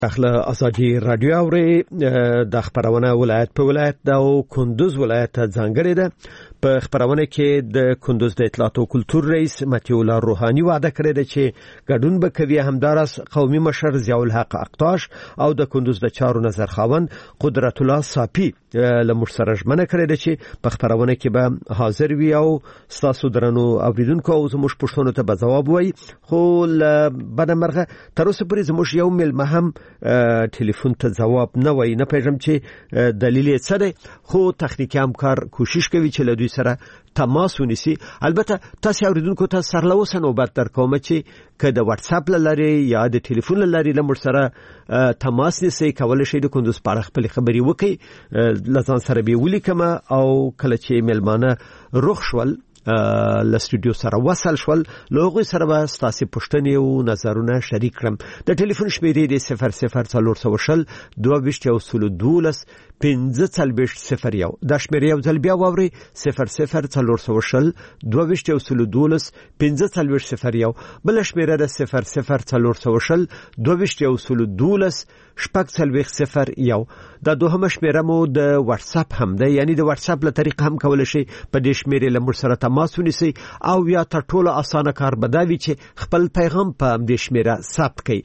اخله ازادي رادیو اوري د خبرونه ولایت په ولایت د کندوز ولایت ځانګړي ده. په خبرونه کې د کندوز د اطلاعات او کلتور رئیس متي الله روحاني وعده کړې ده چې ګډون به کوي. همدارس قومي مشر ضیاء الحق اقطاش او د کندوز د چارو نظر خاوند قدرت الله صافي لمر سره ژمنه کړې ده چې په خبرونه کې به حاضر وي او تاسو درنو اوریدونکو او زموږ پښتنو ته به جواب وایي. خو بدمرغه تر اوسه پورې زموږ یو ملمه هم ټلیفون ته جواب نه وای. نه پېژم چې دلیل یې څه دی، خو تخنیکی همکار کوشش کوي چې له دوی سره تماس ونیسي. البته تاسو اوریدونکو ته سرلوسه نوبت درکوم چې که د واتس اپ لاري یا د ټلیفون لاري لمر سره تماس نیسي، کولای شئ د کندوز په اړه خپل خبري وکړي، لزان سره به ولیکم او کله چې ملمانه روخ شول ل استودیو سره وصل شول لوغوي سره به ستاسو پښتنې او نظرونه شریک کړم. د ټلیفون شمیرې د 00 22 15 د شمیرې یو ځل بیا واوري 00 22 15 بل شمیره د 00 22 0 دا دوهمه شمیره مو د واتس اپ هم ده، یعنی د واتس اپ له طریقه هم کولای شي په دې شمیرې لمر سره تماس ونیسي او یا تر ټولو اسانه کار بداوي چې خپل پیغام په دې شمیره ثبت کړئ.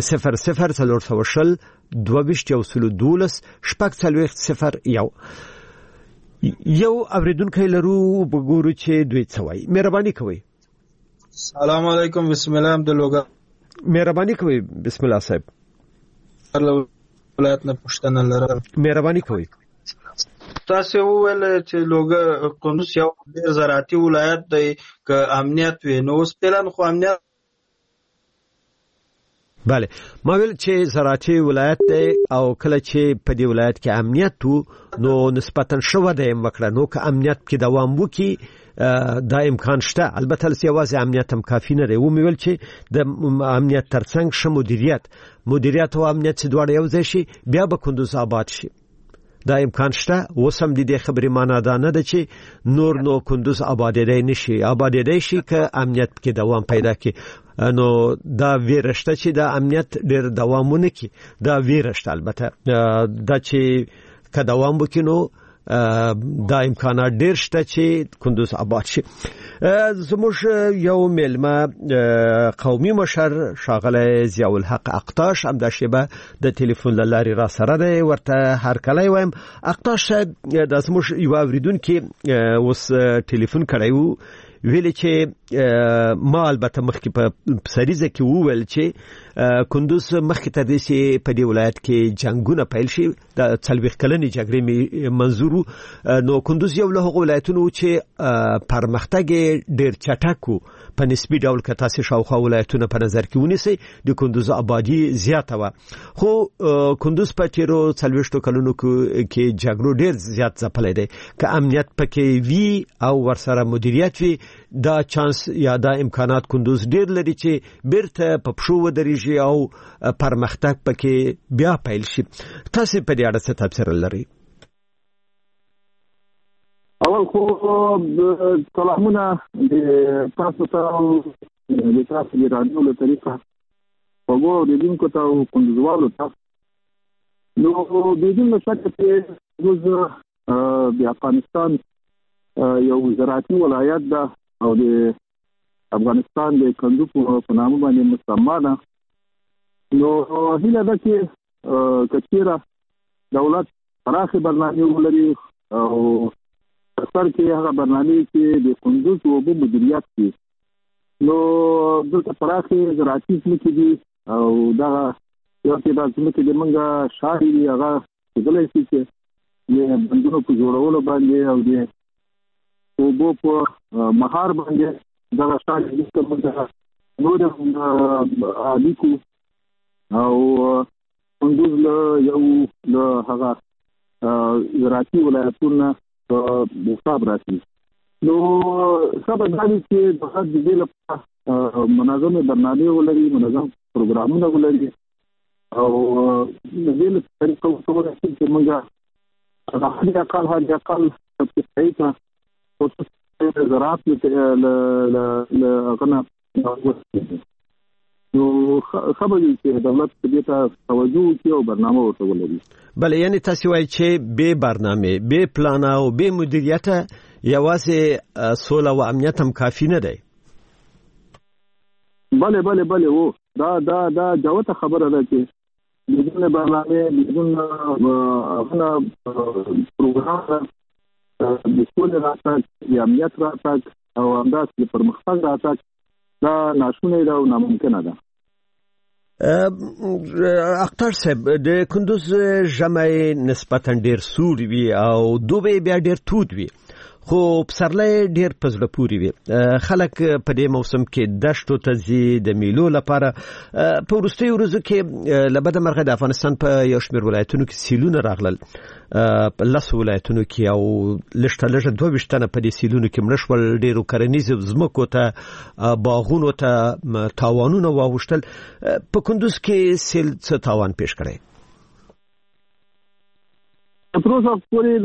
00 22 0 یو اوریدونکو لرو وګورو چې دوی څه وایي. مهرباني کوئ. السلام علیکم. بسم الله د لوګا. مهرباني کوئ. بسم الله صاحب. ولایت نه پښتنه لرم. مهرباني کوئ. تاسو وویل چې لوګا کندوز یو ډیر زراعتي ولایت دی، که امنیت وي نو اوس پلان خو امنیت. بله، ما ویل چې زراعتي ولایت دی او کله چې په دې ولایت کې امنیت وو نو نسبتاً شو ده مکړه، نو که امنیت کې دوام وکي دا امکان شته. البته لسیوازه امنیت هم کافی نه دی. و مې ویل چې د امنیت ترڅنګ ش مدیریت او امنیت چې دواړه یو ځای شي بیا به کندوز آباد شي. دا امکان شته. وسم دې خبرې معنا ده نه ده چې نو کندوز آبادېدای نشي. آبادېدای شي که امنیت کې دوام پیدا کړي. نو دا ویرشته چې دا امنیت ډېر دوامونه کې دا ویرشته. البته دا چې که دوام وکینو دا امکانات ډېر شته چې کندوز آباد شي. زموږ یو ملمه قومي مشر ښاغلی ضیاء الحق اقطاش هم د شیبه د ټلیفون لاري را سره دی. ورته هر کله وایم اقطاش صاحب د زموږ یو اوریدونکو اوس ټلیفون کړی وو، ویل چې ما البته مخکې په سریزه کې وویل چې کندوز مخکې تر دې چې په دې ولایت کې جنگونه پیل شي د 40 کلنې جګړې منظور نو کندوز یو له هغو ولایتونو چې پرمختګ ډېر چټک و په نسبي ډول که تاسو شاوخوا ولایتونه په نظر کې ونیسئ د کندوز آبادی زیاته وه، خو کندوز په تیرو 40 کلونو کې جګړو ډېر زیات ځپلی دی. که امنیت پکې وي او ورسره مدیریت وي دا چانس یا دا امکانات کندوز ډېر لري چې بیرته په پښو ودرېږي او پرمختګ پکې بیا پیل شي. تاسو په دې اړه څه تبصره لرئ؟ اول خو سلامونه د تاسو ته د تاسو د رادیو له طریقه وګورو د دین کو ته کندوزوالو ته. نو د دې مشکل چې د افغانستان یو زراعتي ولایت ده او د افغانستان د کندوز په نامه باندې مسمى ده. نو هیله ده چې کچیره دولت پراخه برنامه ولري او سر کې هغه برنامه چې د کندوز او په مدیریت کې نو دلته پراخه زراعتي ځمکې دي او دا یو چې د ځمکې د منګه شاهي هغه دلته چې د بندونو په جوړولو باندې او د وبو په مهار باندې دا شاهي د منګه نو د الیکو او کندوز له یو له هغه زراعتي ولایتونه په حساب راځي. نو سبا د دې چې د دې لپاره منظمه برنامه ولري، منظم پروګرامونه ولري او د دې لپاره طریقو څه چې موږ هغه اقل څه پیدا او څه زراعت له غنا نو خبرې چې دولت دې ته توجه وکړي او برنامه ورته ولري. بله یعنی تاسو وایي چې به برنامه به پلان او به مدیریت یوازې سوله او امنیت هم کافی نه دی. بله او دا جوته خبره ده چې بدون برنامه بدون پروګرام د سولې راتګ د امنیت راتګ او همداسې پرمختګ راتګ دا ناشونی ده او ناممکنه ده. اختر صاحب د کندوز ژمی نسبتا ډیر سوړ وي او دوبی بیا ډیر تود وي خو پسرلی ډیر په زړه پورې وي. خلک په دې موسم کې دشتو ته ځي د میلو لپاره. په وروستیو ورځو کې له بده مرغه د افغانستان په یو شمېر ولایتونو کې سیلونه راغلل. په 10 ولایتونو کې او لږه 22 تنه په دې سیلونو کې مړه شول. ډیرو کرنیزو ځمکو ته باغونو ته تاوانونه واوښتل. په کندوز کې سیل څه تاوان پیښ کړی؟ تر اوسه پورې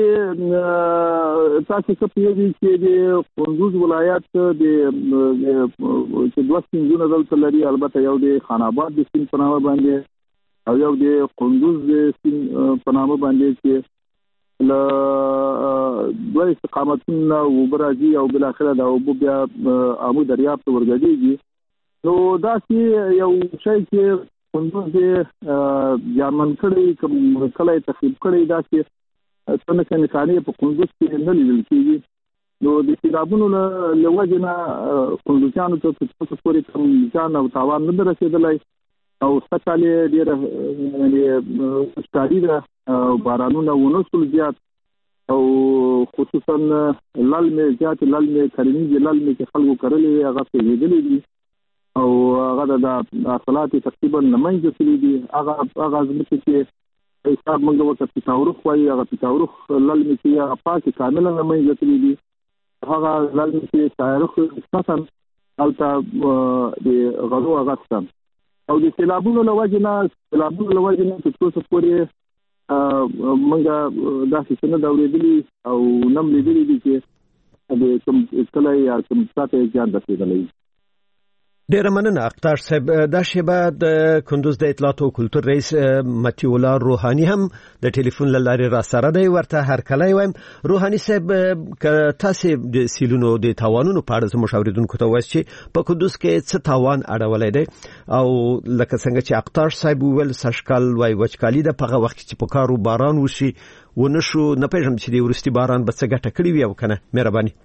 داسې تاسو څه پیږي چې د کندوز ولایت د چې 2 سیندونه دلته لري، البته یو د خان آباد د سیند په نامه باندې او یو د کندوز د سیند په نامه باندې چې له دوه استقامتونه وبراځي او بل اخره د اوبو بیا امو دریاب ته ورګډيږي. نو داسې یو شی چې کندوز جامن کړي کوم کله تخریب کړي داسې څنګه نشانه په کندوز کې نه لیدل کېږي. نو د سیلابونو له وجې نه کندوزیانو ته څه پورې کوم ځان او تاوان نه رسېدلی او ستاله ډېره ستاري ده بارانونه ونوسل زیات او خصوصا لالمې زیات لالمې کرنیزې لالمې چې خلکو کرلې هغه پیږدلې دي او هغه د اصلات تقریبا نمایندې کړې دي. هغه ځکه چې حساب موږ وکړو چې تاورخ وایي هغه تاورخ لالمې چې هغه پاکي کاملا نمایندې کړې دي. هغه لالمې چې تاریخ خاصه البته د غلو غاستان او د سیلابونو له وجې نه چې څه پورې موږ داسې څنګه دا اورېدلي او نم لیدلي دي چې د کوم کله یا کوم ساته ځان رسېدلی. ډیره مننه اختر صاحب. دا شیبه د کندوز د اطلاعات او کلتور رئیس متي الله روحاني هم د ټلیفون له لارې را سره دی. ورته هرکلی وایم. روحاني صاحب که تاسو د سیلونو د تاوانونو په اړه زموږ اوریدونکو ته وایي چې په کندوز کې څه تاوان اړولی دی او لکه څنګه چې اختر صاحب ویل سږکال وایي وچکالي ده، په هغه وخت چې په کارو باران وشي ونه شو، نه پېژنم چې د وروستي باران به څه ګټه کړې وي او که نه. مهرباني.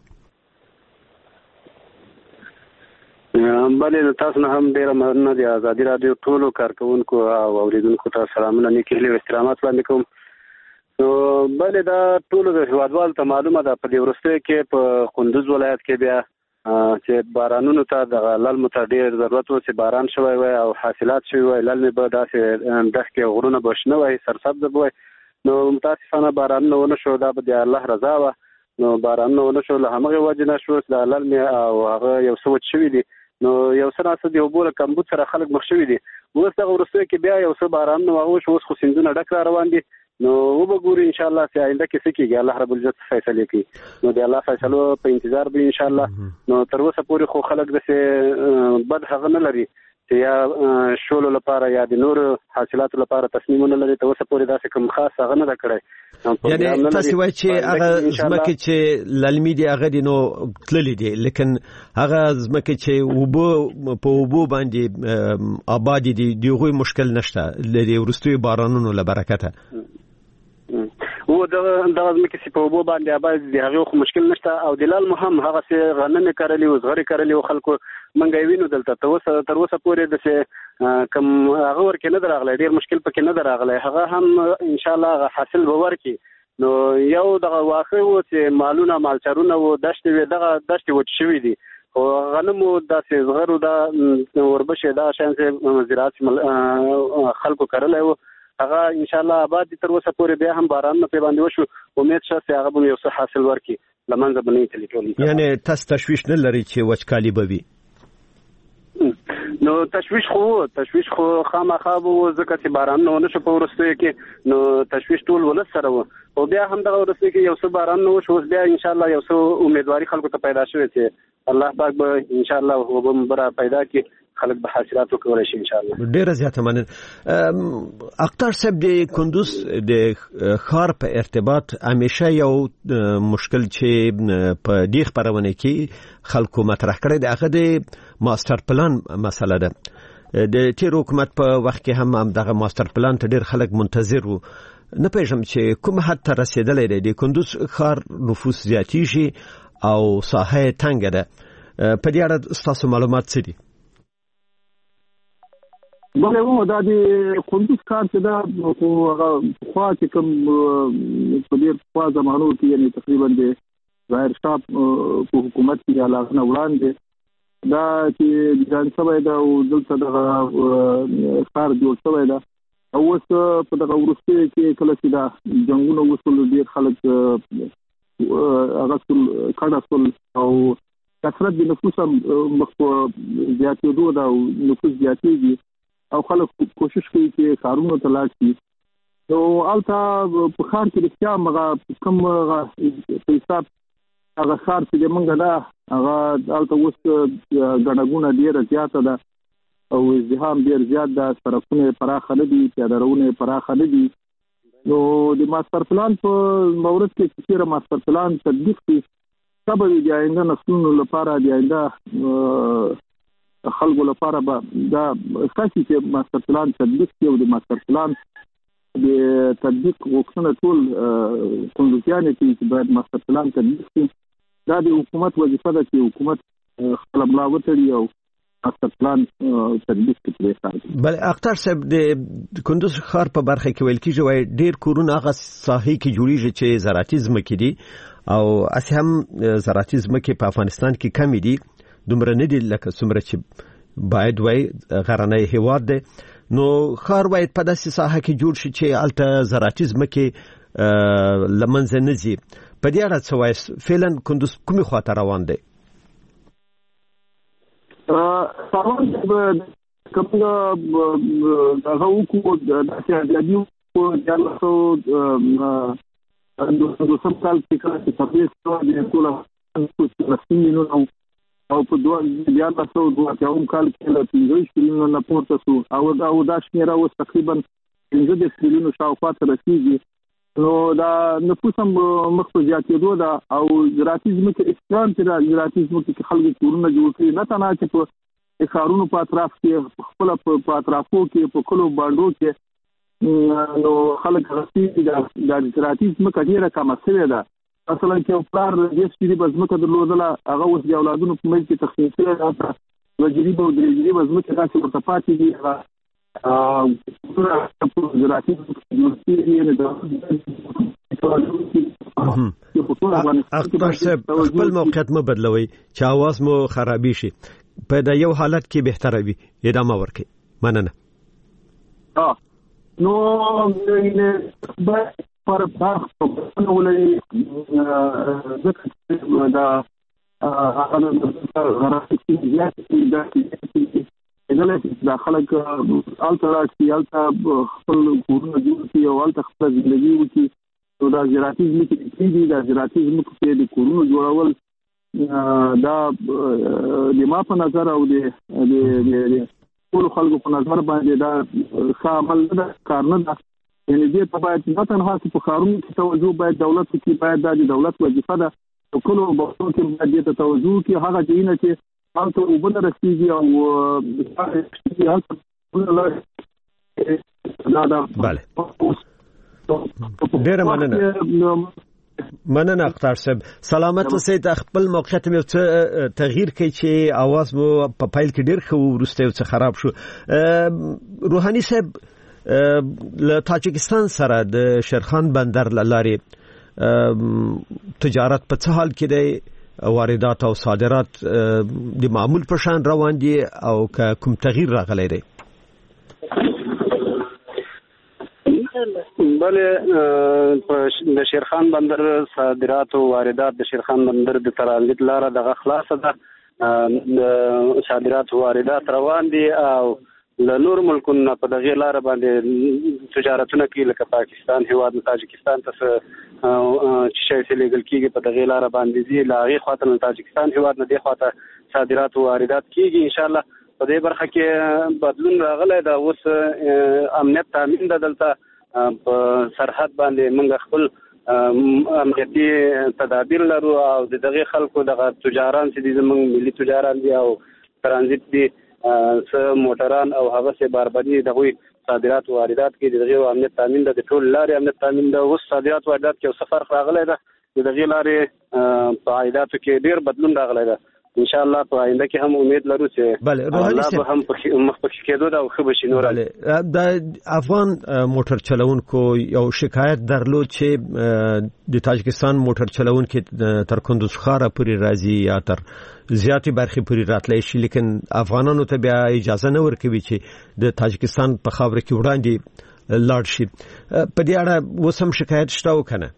بله تاسو نه هم ډیره مننه. د ازادي رادیو ټولو کارکونکو او اوریدونکو ته سلامونه نیکې هیلې او احترامات وړاندې کوم. نو بله دا ټولو د هیوادوالو ته معلومه ده په دې وروستیو کې په کندوز ولایت کې بیا چې بارانونو ته د للمو ته ډېر ضرورت و چې باران شوی وای او حاصلات شوي وای. للمې به داسې دښتې او غرونه به شنه وای، سرسبزه به وای. نو متاسفانه بارانونه ونه شو. دا به د الله رضا وه. نو بارانونه ونه شو، له همغې وجې نه شو چې د للمې او هغه یو څه وچ شوي دي. نو یو څه ناڅه د اوبو له کمبود سره خلک مخ شوي دي. اوس دغه وروستیو کې بیا یو څه بارانونه وشو، اوس خو سیندونه ډک را روان دي. نو وبګورو ان شاء الله چې آینده کې څه کېږي، الله رب العزت فیصله کوي. نو د الله فیصلو په انتظار به ان شاء الله. نو تر اوسه پورې خو خلک داسې بد هغه نه لري چې یا شولو لپاره یا د نور حاصلاتو لپاره تصمیمونه لري. تر اوسه پورې داسې کوم خاص هغه نه ده کړی. یعنی تاسو وایي چې هغه ځمکې چې للمي دي هغه دي نو تللي دي، لیکن هغه ځمکې چې په اوبو باندې آباد دي دغه مشکل نشته د وروستیو بارانونو له برکته. او دغه ځمکې چې په اوبو باندې آباد دي هغه خو مشکل نشته. او د للمو هم هغه چې غنم کرلي او زغري کرلي او خلکو منګې وینو دلته تر اوسه پورې د کم هغه ورکې نه دراغلی، ډیر مشکل پکې نه دراغلی. هغه هم ان شاء الله حاصل به ورکړي. نو یو دغه واقع و چې مالونه مالچارونه و دشتې وي، دغه دشتې وچ شوي دي. خو غنمو داسې زغرو دا وربشې دا شیان چې زراعت خلکو کرلی و هغه ان شاء الله آباد دي. تر اوسه پورې بیا هم بارانونه پرې باندې وشو. امید شته چې هغه به یو څه حاصل ورکړي، له منځه به نه یې تلي ټول. یعنی تاسو تشویش نه لرئ چې وچکالي به وي؟ نو تشویش خو خامخا به و، ځکه چې بارانونه ونه شو په وروستیو کې. نو تشویش ټول ولس سره و. او بیا هم دغه وروستیو کې یو څه بارانونه وشو. اوس بیا ان شاء الله یو څه امیدواري خلکو ته پیدا شوې چې الله پاک به ان شاء الله وبم برا پیدا کړي، خلک به حاصلات وکړي شي ان شاء الله. ډیره زیاته مننه. اختر صاحب د کندوز د ښار په ارتباط همیشه یو مشکل چې په دې خبرونه کې خلکو مطرح کړی دی هغه د ماستر پلان مسله ده. د تیر حکومت په وخت کې هم دغه ماستر پلان ته ډیر خلک منتظر وو. نه پېژم چې کوم حد ته رسیدلی دی. د کندوز ښار نفوس زیاتیږي او ساحه تنګه ده. په دې اړه ستاسو معلومات څه دي؟ بله دا د کندوز ښار چې دا خوا چې کوم په ډېر پخوا زمانو کې یعنې تقریبا د ظاهر شاه په حکومت کې د هغه نه وړاندې دا چې ډیزاین شوی ده او دلته دغه ښار جوړ شوی ده. او اوس په دغه وروستیو کې کله چې دا جنګونه وشول ډېر خلک هغه کډه شول او کثرت د نفوس هم مخ په زیاتېدو ده او نفوس زیاتېږي او خلک کوشش کوي چې ښارونو ته لاړ شي. نو هلته په ښار کې رښتیا هم هغه کوم په حساب هغه ښار چې د موږ ده هغه هلته اوس ګڼه ګوڼه ډېره زیاته ده او ازدحام ډېر زیات ده. سړکونه یې پراخه نه دي، پیاده روونه یې پراخه نه دي. نو د ماستر پلان په مورد کې چې چېرې ماستر پلان تطبیق شي دا به د آینده نسلونو لپاره د آینده خلکو لپاره به دا ښه شي چې ماستر پلان تطبیق شي او د ماستر پلان د تطبیق غوښتنه ټول کندوزیان کوي چې باید ماستر پلان تطبیق شي. دا د حکومت وظیفه ده چې حکومت خپله ملا وتړي او ماستر پلان تطبیق کړي. بله اختر صاحب د کندوز ښار په برخه کې ویل کېږي وایي ډېر کورونه هغه ساحې کې جوړېږي چې زراعتي ځمکې دي او هسې هم زراعتي ځمکې په افغانستان کې کمې دي، دومره نه دي لکه څومره چې باید وایي غرنی هېواد دی. نو ښار باید په داسې ساحه کې جوړ شي چې هلته زراعتي ځمکې له منځه نه ځي. په دې اړه څه وایي؟ فعلا کندوز کومې خواته روان دی؟ سامان کوم هغه وکړو داسې ازادي وکړو 1900 کال کې کله چې تبلیغ شو د ټول فلسطینیانو او په 1902 کال کې له 15 میلیونو نه پورته شو او دا شمیره اوس تقریبا 15 میلیونو شاوخوا ته رسیږي. نو دا نفوس هم مخ په زیاتېدو ده او زراعتي ځمکې احترام چې دا زراعتي ځمکې کې خلک کورونه جوړ کړي، نه تنها چې په ښارونو په اطراف کې خپله په اطرافو کې په کلو بانډو کې نو خلک غوښتي دا زراعتي ځمکه ډېره کمه شوې ده. مثلا چې یو پلار 10 جریبه ځمکه درلودله هغه اوس د اولادونو په منځ کې تقسیم شوې ده، 2 جریبه او 3 جریبه ځمکې داسې ورته پاتې دي. اختر صاحب خپل موقعیت مو بدلوي چې आवाज مو خرابې شي، په دا یو حالت کې بهتره وي ادامه ورکړئ. مننه. نو پر باغ په ولې دا دا خلک الته راشي، الته خپل کورونه جوړ کړي او الته خپل ژوندۍ وکړي. نو دا زراعتي ځمکې دي، دا زراعتي ځمکو کې د کورونو جوړول دا د ما په نظر او د ټول خلکو په نظر باندې دا ښه عمل نه ده، کار نه ده. یعنې دې ته باید نه تنها په ښارونو کې توجه باید دولت وکړي، باید دا د دولت وظیفه ده په کلو بخښو کې باید دې ته توجه وکړي. هغه ځایونه چې هلته اوبه نه رسېږي او بله ډېره مننه اختر صاحب. سلامت اوسئ. خپل موقعیت مې څه تغییر کړي چې आवाज مو په پیل کې ډېر ښه وروسته یو څه خراب شو. روحاني صاحب له تاجکستان سره د شیرخان بندر له لارې تجارت په څه حال کې دی؟ واردات او صادرات د معمول په شان روان دي او کوم تغییر راغلی دی؟ بله د شیرخان بندر صادرات او واردات د شیرخان بندر د ترانزیت لاره دغه خلاصه ده، صادرات او واردات روان دي او له نور ملکونو په دغه لاره باندې تجارتونه کوي، لکه پاکستان هیواد تاجکستان ته چې شی لیګل کیږي په دغه لاره باندې ځي، له هغې خواته تاجکستان هیواد نه دې خواته صادرات او واردات کیږي. ان شاء الله په دې برخه کې بدلون راغلی دا اوس امنیت تامین د دلته په سرحد باندې موږ خپل امنیتي تدابیر لرو او دغه خلکو دغه تجاران چې زموږ ملي تجاران دي او ترانزیت دي موټران او هغه سه باربدي دغه صادرات او واردات کې دغه امنیت تامین د ټول لارې امنیت تامین د اوس صادرات او واردات کې سفر راغلی ده دغه لارې په عایداتو کې ډیر بدلون راغلی ده ان شاء الله په آینده کې هم امید لرو چې بله روحاني الله به هم مخکې کېدو دا خو به شي نور بله د افغان موټر چلوونکو یو شکایت درلود چې د تاجکستان موټر چلوونکو تر کندوز ښار پورې راځي یا تر زیاتې برخې پورې راتلی شي لیکن افغانانو ته بیا اجازه نه ورکوي چې د تاجکستان په خاوره کې وړاندې لاړ شي په دې اړه اوس هم شکایت شته او که نه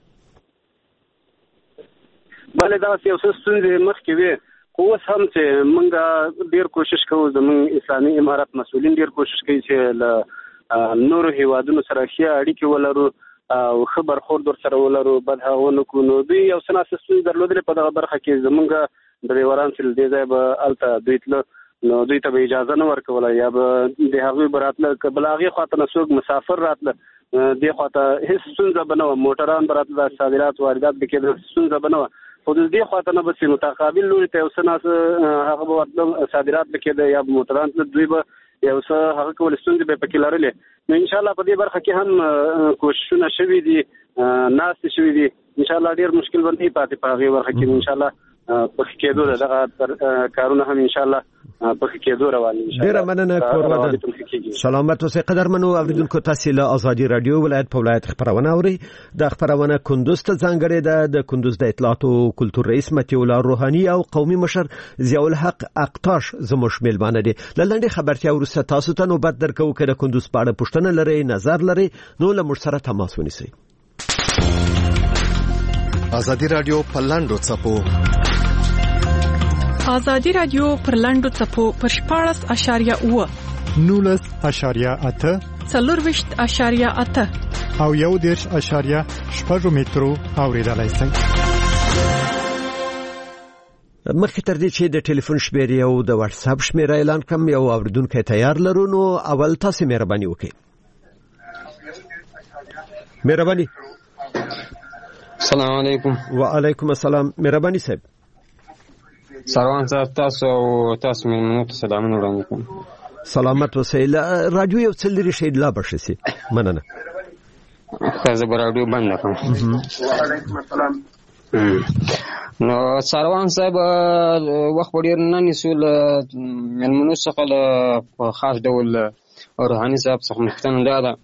بله دا یو څه ستونزې مخکې وي اوس هم چې موږ ډیر کوشش کوو زموږ اسلامي امارات مسؤلین ډیر کوشش کوي چې له نورو هیوادونو سره ښه اړیکې ولرو او خبر خور در سره ولرو بد هغه نه کو نو دوی یو څه ناسستوي درلودل په دغه برخه کې زموږ د وران سل دی ځای به الته دوی تل نو دوی ته اجازه نه ورکوله یا به د هغه براتله کبلاغي خاطر نسوک مسافر راتله دی خاطر هیڅ څنګه بنو موټران براتله صادرات واردات کې څنګه بنو خو دې خاطر نه بس متقابل لوري ته وسناس هغه به صادرات کې د یا موټران دوی به یو څه هغه کول ستونزې به پکې لرلې نو ان شاء الله په دې برخه کې هم کوششونه شوي دي ناس شوي دي ان شاء الله ډیر مشکل باندې پاتې پاغي برخه کې ان شاء الله په کېدو دغه کارونه هم ان شاء الله په کېدو روان ان شاء الله ډیر مننه کورودن سلامت اوسئ قدرمنو اوریدونکو تاسو له ازادي رادیو ولایت په ولایت خبرونه اوري د خبرونه کندوز ته ځانګړې ده د کندوز د اطلاعات او کلتور رئیس متي الله روحاني او قومي مشر ضیاء الحق اقتاش زموږ میلمانه دي لاندې خبرتیا ورسته تاسو ته نوبت درکو کړه کندوز په اړه پوښتنه لري نظر لري نو له موږ سره تماس ونیسئ ازادي رادیو په لاندو چپو ازادي رادیو پر لاندو چپو پر 14.8 19.8 40.8 او 1.8 مترو اوریدلای شئ مخکې تر دې چې د ټلیفون شمیرې او د واتس اپ شمیره اعلان کوم یو اوریدونکو تیار لرو نو اول تاسو مهرباني وکړئ مهرباني السلام علیکم وعلیکم السلام مهرباني صاحب سلام تاسو مېلمنو ته سلامونه وړاندې کوم سلامت اوسئ رادیو یو څه لري شي لا بشي مننه خزه رادیو بند کړم وعلیکم السلام نو سروان صاحب وخت ډیر نه نسول مېلمنو څخه په خاص ډول روحاني صاحب څخه مختنه ده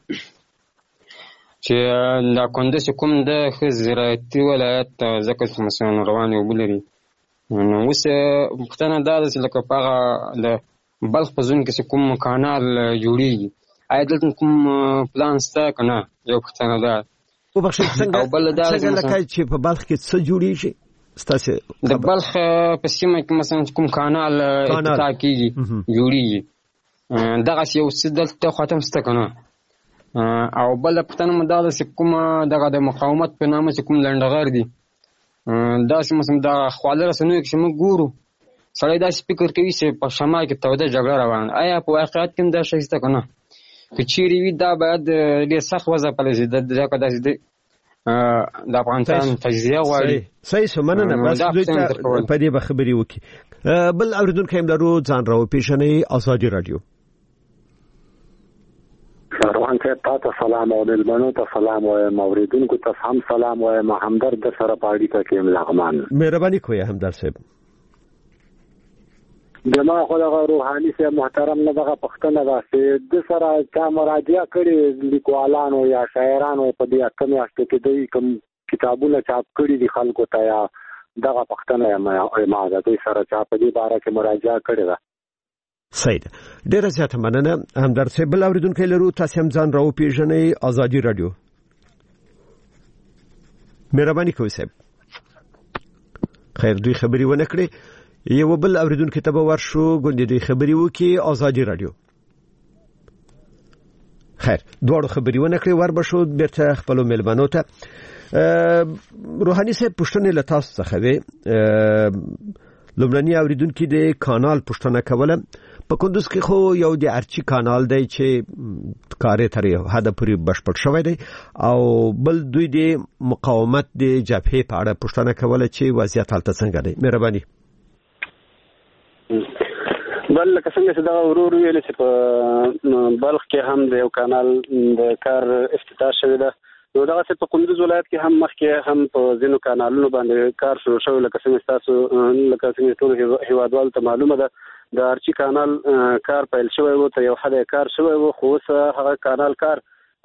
چې دا کندوز کوم د زراعتي ولایت ځکه مثلا رواني وبلري نو اوس پښتنه دا چې لکه په د بلخ په ځون کې کوم کانال جوړیږي آیا دلته کوم پلان ستا کنه یو پښتنه دا او بخښه څنګه لکه چې په بلخ کې څه جوړیږي ستاسو د بلخ په سیمه کې مثلا کوم کانال افتتاح کیږي جوړیږي دغه یو څه دلته ختم ستا کنه او بل پښتنه مدار چې کوم دغه د مقاومت په نامه چې کوم لنډغر دي دا چې مثلا دا خواله رسنوي چې موږ ګورو سړی دا فکر کوي چې په شمال کې توده جګړه روانه آیا په واقعیت کې دا شی څه کنه که چیرې وي دا باید ډېر سخت وضع پلي دغه داسې د افغانستان تجزیه غواړي صحیح سمنه بس دوی ته په دې به خبرې وکړي بل اوریدونکو هم لرو ځان راو پیژنې ازادي رادیو روان ته تاسو سلام او دلبنو ته سلام وایم اوریدونکو ته هم سلام وایم همدرد سره پاړی ته کې ملغمان مهرباني کوی همدرد صاحب جما خدای روحاني سه محترم نه دغه پښتنه ده چې د سره چا مراجعه کړي لیکوالانو یا شاعرانو په دې اکه میاشتو کې دوی کوم کتابونه چاپ کړي دي خلکو ته یا دغه پښتنه ما ده دوی سره چا په دې باره کې مراجعه کړي ده صحیح ډیره زیاته مننه همدرد صاحب بل اوریدونکو لرو تاسو هم ځان راو پیژنې ازادي رادیو مهرباني کوئ صاحب خیر دوی خبري ونه کړې یو بل اوریدونکو ته به ورشو ګوندې دوی خبري وکي ازادي رادیو خیر دوړو خبري ونه کړې ور بشو بیرته خپل ملمنو ته روحاني صاحب پښتنه لته څخه وي لومړنی اوریدونکو د کانال پښتنه کوله په کندوز کې خو یو د ارچی کانال دی چې کاري تر حد پورې بشپړ شوی دی او بل دوی د مقاومت د جبهې په اړه پوښتنه کوله چې وضعیت حالت څنګه دی. مهرباني. بل لکه څنګه چې دا ورور ویل چې په بلخ کې هم د یو کانال د کار افتتاح شوی ده، نو دا چې په کندوز ولایت کې هم مخکې هم په ځینو کانالونو باندې کار شروع شوی، لکه څنګه تاسو لکه څنګه ټول هیوادوالو ته معلومه ده د ارچی کانال کار پیل شوی و، ته یو حد کار شوی و، خو اوس هغه کانال کار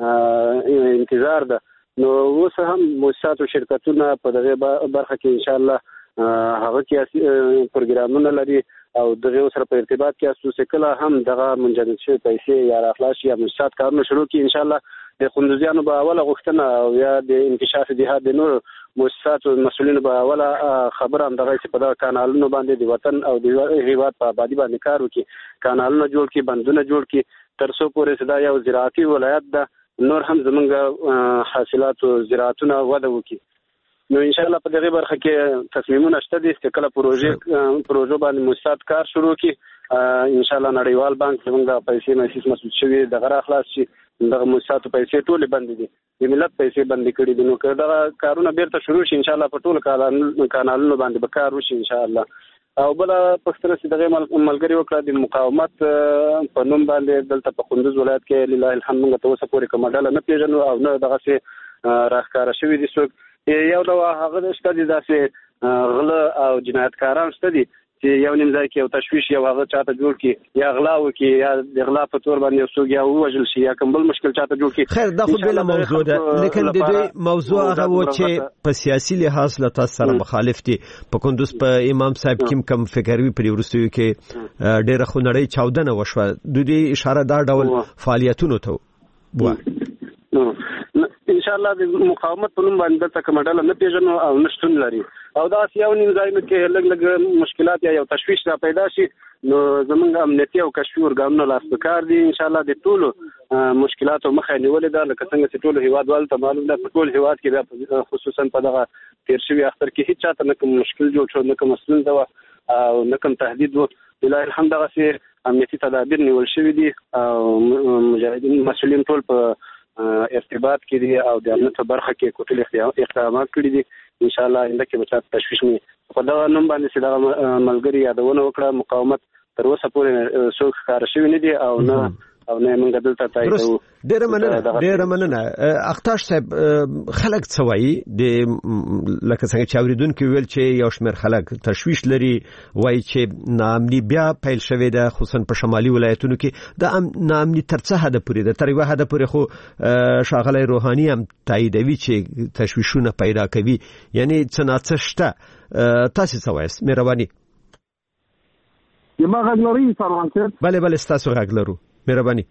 انتظار ده. نو اوس هم مؤسسات او شرکتونه په دغه برخه کې ان شاء الله هغه کې پروګرامونه لري او دغه سره په ارتباط کې اساسي کله هم دغه منجمد شوی پیسې یا اخلاص یا مؤسسات کارونه شروع کی ان شاء الله د خوندزیانو به اوله غوښتنه او یا د انکشاف جهاد د نور مؤسسات او مسؤلینو به اوله خبره هم دغه چې په دغه کانالونو باندې د وطن او د هیواد په آبادی باندې کار وکړي، کانالونه جوړ کړي، بندونه جوړ کړي، تر څو پورې صدا یو زراعتي ولایت ده، نور هم زمونږ حاصلات او زراعتونه وده وکړي. نو ان شاء الله په دغه برخه کې تصمیمونه شته دي چې کله پروژه باندې مؤسسات کار شروع کړي، ان شاء الله نړیوال بانک زموږ د پیسې مؤسسه مسعود شوی دغه اخلاص شي، دغه مؤسسات پیسې ټول بند دي، د ملت پیسې بند کړي دي، نو که دغه کارونه بیرته شروع شي ان شاء الله په ټول کانالونو باندې به کار وشي ان شاء الله. او بل پښتنه چې دغه ملګری وکړه د مقاومت په نوم باندې دلته په کندوز ولایت کې لله الحمد موږ ته اوسه پورې کومه ډله نه پیژنو او نه دغه څه راښکاره شوي دي څوک. یو دا هغه شته دي داسې غله او جنایتکاران شته دي چې یو نیم ځای کې یو تشویش یو هغه چاته جوړ کی یا غلا وکي یا د غلا په تور باندې څوک یا وژل شي یا کوم بل مشکل چاته جوړ کی. خیر دا خو بل موضوع ده، لیکن د دې موضوع هغه و چې په سیاسي لحاظ له تاسو سره مخالف دي. په کندوز په امام صاحب کم فکروي پر ورستوي کې ډېر خونړی چاودنه وشوه، د دې اشاره دا ډول فعالیتونو ته و. ان شاء الله د مقاومت په نوم باندې د کومډاله نه پیژنو او نشټون لري او دا یو نیم ځای کې لګ مشکلات یا یو تشویش را پیدا شي، نو زمونږ امنیتي او کشفي ارګانونو لاس په کار دي ان شاء الله د ټولو مشکلاتو مخه نیولې ده. لکه څنګه چې ټول هیوادوالو ته معلوم ده په ټول هیواد کې خصوصا په دغه تیر شوی اختر کې هیڅ چاته نه کوم مشکل جوړ شو، نه کوم مسلون ده او نه کوم تهدید و. لله الحمد دغه سي امنیتي تدابیر نیول شوی دي او مجاهدین مسؤلین ټول په ارتباط کې دي او د امنیت برخه کې کوټل اقدامات کړي دي. ان شاء الله انده کې به تشویش نه په دا نوم باندې چې دا ملګری یادونه وکړه مقاومت تر اوسه پورې څوک ښکار شوی نه دي او نه موږ دلته تاییدو. ډېر مننه اختاش صاحب. خلک څه وایي د لکه څنګه چې اوریدونکو ویل چې یو شمېر خلک تشویش لري، وایي چې ناامني بیا پیل شوې ده خصوصا په شمالي ولایتونو کې. د ناامني تر څه حد پورې ده؟ تر یوه حد پورې خو ښاغلی روحاني هم تاییدوي چې تشویشونه پیدا کوي، یعنی څه ناڅه شته. تاسو څه وایئ؟ مهرباني. ما غږ لري سروان صاحب؟ بله ستاسو غږ لرو، مهرباني.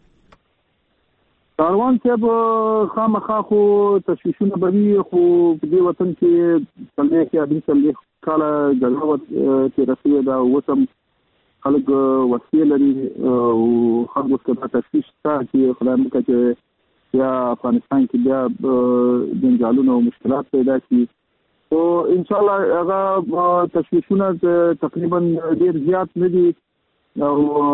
سروان صاحب خامخا خو تشویشونه به وي، خو په دې وطن کې څلوېښت کاله جګړه تېره شوې ده، اوس هم خلک وسلې لري او خلکو ته دا تشویش شته چې خدای مه کړه چې یا افغانستان کې بیا جنجالونه او مشکلات پیدا شي. او ان شاء الله هغه تشویشونه تقریبا ډېر زیات نه دي او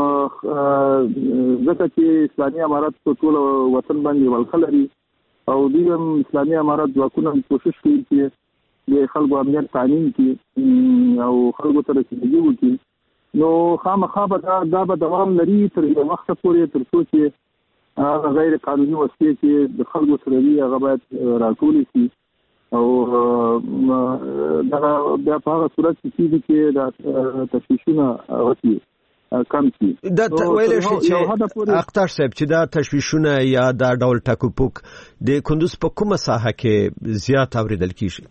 ځکه چې اسلامي امارات په ټول وطن باندې ولکه لري او دوی هم اسلامي امارات ځواکونه کوشش کوي چې د خلکو امنیت تامین کړي او خلکو ته رسیدګي وکړي. نو خامخا به دا به دوام لري تر یو وخته پورې، تر څو چې هغه غیر قانوني وسلې چې د خلکو سره وي هغه باید راټولې شي او دغه بیا په هغه صورت کې چې دا تشویشونه وکړي کم شي. دا ویل شي چې اختر صاحب چې دا تشویشونه یا دا ډول ټاکوپوک د کندوز په کومه ساحه کې زیات اوریدل کیږي؟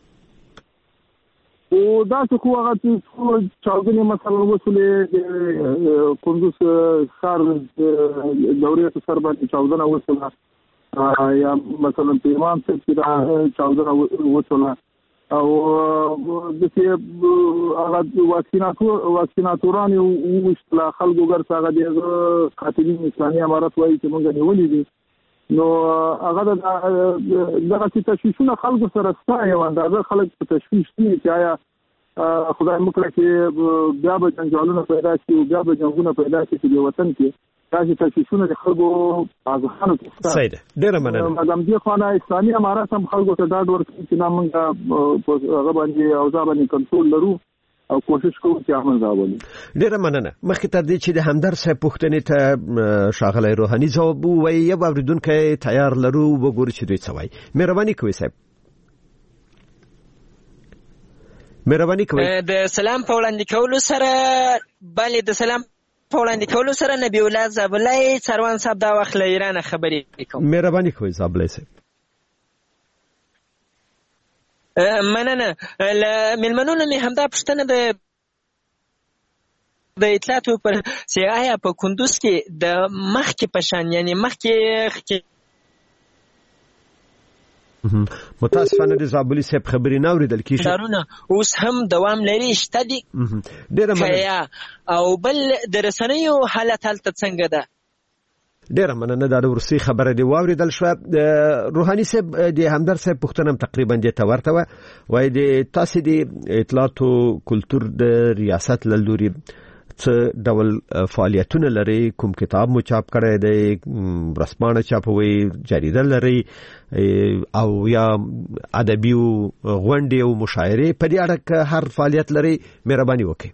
او دا څه خو هغه چاودنې مثلا وسولې کندوز ښار دورې په سر باندې چاودنه وسوله یا مثلا په امام صاحب کې دا چاودنه وسوله او د هغه واکسیناتوران وشتل خلکو ګر څنګه د قاتلین اسلامي امارات وایي چې موږ نیولې دي. نو هغه دغه تشویشونه خلکو سره ستایي او اندازه خلک په تشویش دي چې آیا خدای مکړه چې بیا به جنجالونه پیدا شي بیا به جنگونه پیدا شي په وطن کې تاسو تاسو د خلکو ازخانو کې صحیح ده ډیره مننه مدام دی خانه اسلامي امارات هم خلکو ته دا ډور چې نامنګه هغه باندې اوځه باندې کنټرول لرو او کوشش کوو چې عمل راولي. ډیره مننه. مخکې تر دې چې د همدرد صاحب پوښتنې ته ښاغلی روحاني ځواب ووایي یو اورېدونکی تیار لرو وګورو چې دوی څه وایي. مهرباني کوئ صاحب. مهرباني کوئ. د سلام په وړاندې کولو سره بلې د سلام په وړاندې کولو سره نبی الله زابلای سروان صاحب دا وخت له ایران خبرې کوم. مهرباني کوئ زابلای صاحب. مننه. ملمنونه مې همدا پوښتنه د اطلاعاتو پر چې آیا په کندوز کې د مخکې په شان یعنی مخکې متاسفانه د زابلي صاحب خبرې نه اورېدل کېږي. دارونه اوس هم دوام لري شته دي ډېره مننه. او بل د رسنیو حالت هلته څنګه ده؟ ډیره مننه. دا د ورسي خبره دی واوریدل شو. روحاني صاحب د همدرد صاحب پوښتنه تقریبا د تورته و وای د تاسو د اطلاعات او کلچر د ریاست لوري څه ډول فعالیتونه لري؟ کوم کتاب مو چاپ کړی دی؟ رسمانه چاپوي جریده لري او یا ادبي غونډې او مشاعرې په دې اړه هر فعالیت لري؟ مهرباني وکړئ.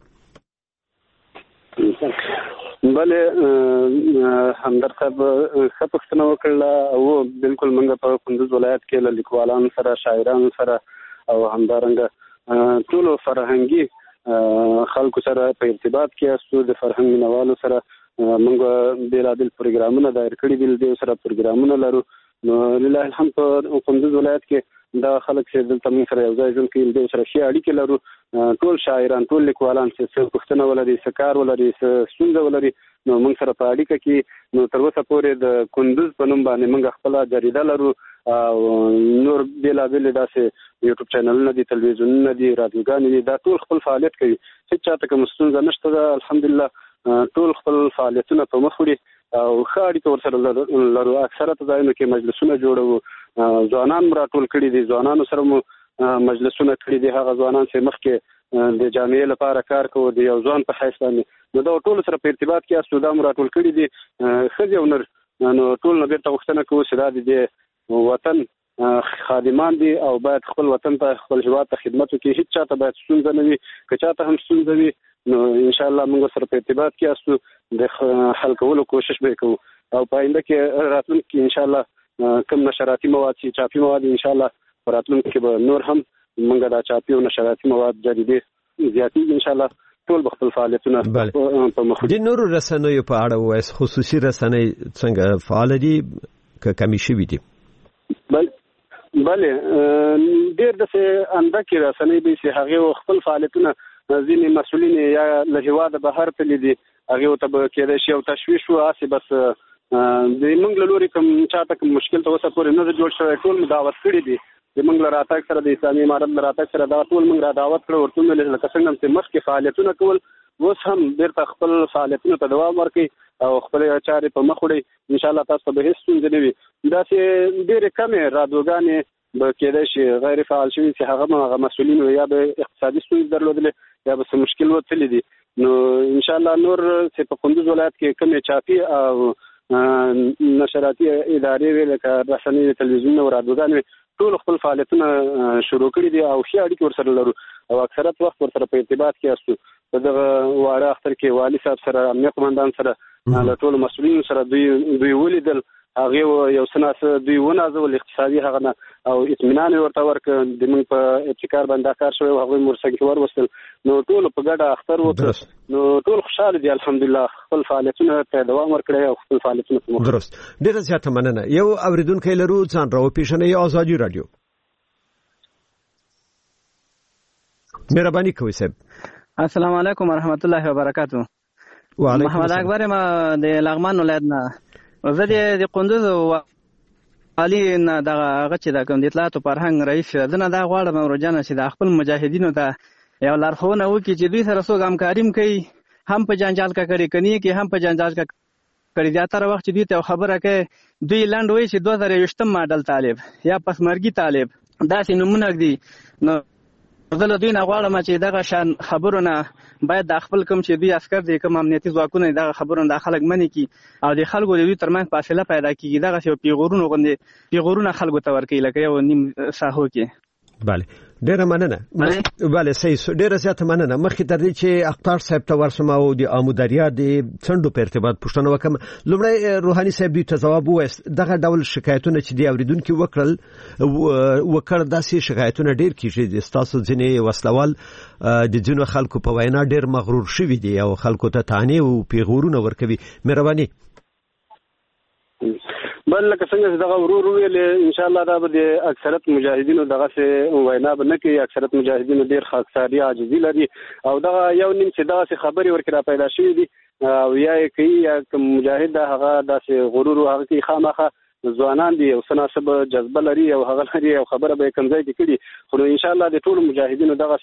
بله همدرد صاحب ښه پوښتنه وکړله او بالکل موږ په کندوز ولایت کې له لیکوالانو سره شاعرانو سره او همدارنګه ټولو فرهنګي خلکو سره په ارتباط کې اسو د فرهنګ مینوالو سره موږ بیلابل پروګرامونه دایر کړي دي. د سره پروګرامونه لرو. نو لله الحمد په کندوز ولایت کې دا خلک چې دلته موږ سره یو ځای ژوند کوي د سره ښې اړیکې لرو. ټول شاعران ټول لیکوالان چې پوښتنه ولري څه کار ولري څه ستونزه ولري نو موږ سره په اړیکه کې نو تر اوسه پورې د کندوز په نوم باندې موږ خپله جریده لرو او نور بیلابل داسې یوټیوب چینلونه دي تلویزیونونه دي رادیوګانې دي. دا ټول خپل فعالیت کوي. هیڅ چاته کوم ستونزه نشته ده الحمدلله. ټول خپل فعالیتونه په مخ وړي او ښه اړیکه ورسره لرو. اکثره ځایونو کې مجلسونه جوړوو. ځوانان راټول کړي دي. ځوانانو سره مو مجلسونه کړي دي. هغه ځوانان چې مخکې د جامعې لپاره کار کوي د یو ځوان په حیث باندې نو دا ټول سره په ارتباط کې اسو دا راټول کړي دي. ښځې او نر نو ټول نو بیرته غوښتنه کوو چې دا د وطن خادمان دي او باید خپل وطن ته خپل هیواد ته خدمت وکړي. هیڅ چاته باید ستونزه نه وي. که چاته هم ستونزه وي نو ان شاء الله موږ سره په ارتباط کې اسو د حل کولو کوشش به کوو او په آینده کې راتلونکي ان شاء الله کوم نشراتي مواد چې چاپي مواد ان شاء الله راتلونکي کې به نور هم موږ دا چاپي او نشراتي مواد جریدې زیاتېږي ان شاء الله. ټول خپل فعالیتونه په مخ د نورو رسنیو په اړه وایي خصوصي رسنۍ څنګه فعال دي که کمی شوي دي؟ بله ډېر داسې اندکې رسنۍ دي چې هغې خپل فعالیتونه ځینې مسؤلین یا له هېواده بهر تللي دي هغې ته به کېدای شي یو تشویش و هسې بس د موږ له لورې کوم چاته کوم مشکل ته اوسه پورې نه ده جوړ شوی. ټول مو دعوت کړي دي. د موږ له راتګ سره د اسلامي امارت له راتګ سره دا ټول موږ را دعوت کړو. ورته ومې لکه څنګه چې مخکې فعالیتونه کول اوس هم بیرته خپل فعالیتونو ته دوام ورکړئ او خپلې چارې په مخ وړئ. انشاءالله تاسو ته به هېڅ ستونزې نه وي. داسې ډېرې کمې رادیوګانې به کېدای شي غیر فعال شوي چې هغه مسؤلین یا به اقتصادي ستونزې درلودلې یا به څه مشکل وتلي دي. نو انشاءالله نور چې په کندوز ولایت کې کمې چاپي او نشراتي ادارې وي لکه رسنۍ تلویزیون او رادیوګانې ټول خپل فعالیتونه شروع کړي دي او ښې اړیکې ورسره لرو او اکثرت وخت ورسره په ارتباط کې اسو. په دغه واړه اختر کې والي صاحب سره امنیه قمندان سره له ټولو مسؤلینو سره دوی ولیدل. هغې یو څه ناڅه دوی ونازول اقتصادي هغه نه او اطمینان ورته ورکړ. د موږ په ابتکار باندې کار شوی او هغوی مو ورڅخه وروستل. نو ټولو په ګډه اختر وکړ. نو ټول خوشحاله دي الحمدلله. خپل فعالیتونه ته دوام ورکړی او خپل فعالیتونه په مخ. درست. ډېره زیاته مننه. یو اورېدونکی لرو ځان راوپېژنئ. ازادي راډیو. مهرباني کوئ صاحب. السلام علیکم ورحمت الله وبرکاتو. محمد اکبر ما د لغمان ولایت نه. زه د کندوز والي نه دغه هغه چې د کوم د اطلاعاتو فرهنګ رئیس زه نه دا غواړم ورجانه چې د خپل مجاهدینو ته یو لارښوونه وکړي چې دوی سره څوک همکاري کوي هم په جنجال کا کړي کني کې هم په جنجال کا کړي. زیاتره وخت چې دوی ته خبره کوي دوی لنډ وایي چې 2020 ماډل طالب یا پسمرګي طالب داسې نمونه دي. نو زه له دوی نه غواړم چې دغه شان خبرونه باید د خپل کوم چې دوی عسکر دي کوم امنیتي ځواکونه دغه خبرونه د خلک مني کی او د خلکو د دوی ترمنځ فاصله پیدا کیږي دغه یو پیغورونه خلکو ته ورکوي لکه یو نیم ساحو کې. بله ډیره مننه. بله صحیح ډیره زیاته مننه. مخکې تر دې چې اختر صاحب ته ورسم او د آمودریا د څنډو په ارتباط پوښتنه وکم، لومړی روحاني صاحب دوی ته ځواب ووایست دغه ډول شکایتونه چې دی اوریدونکو وکړ داسې شکایتونه ډیر کیږي د تاسو ځینې وسلوال د ځینو خلکو په وینا ډیر مغرور شوي دي او خلکو ته تانه او پیغورونه ورکوي. مهرباني. بل لکه څنګه چې دغه ورور ویل ان شاء الله دا به د اکثریت مجاهدینو دغه څه وینا به نه کوي. اکثریت مجاهدینو ډیر خاکساري عاجزي لري او دغه یو نیم چې دغه څه خبري ورکړه پیدا شوې دي او یا کوي یا کوم مجاهد هغه داسې غرور او هغه کې خامخه ځوانان دي او سناسب جذبه لري او هغه لري او خبره به کوم ځای کې کړي خو ان شاء الله د ټول مجاهدینو دغه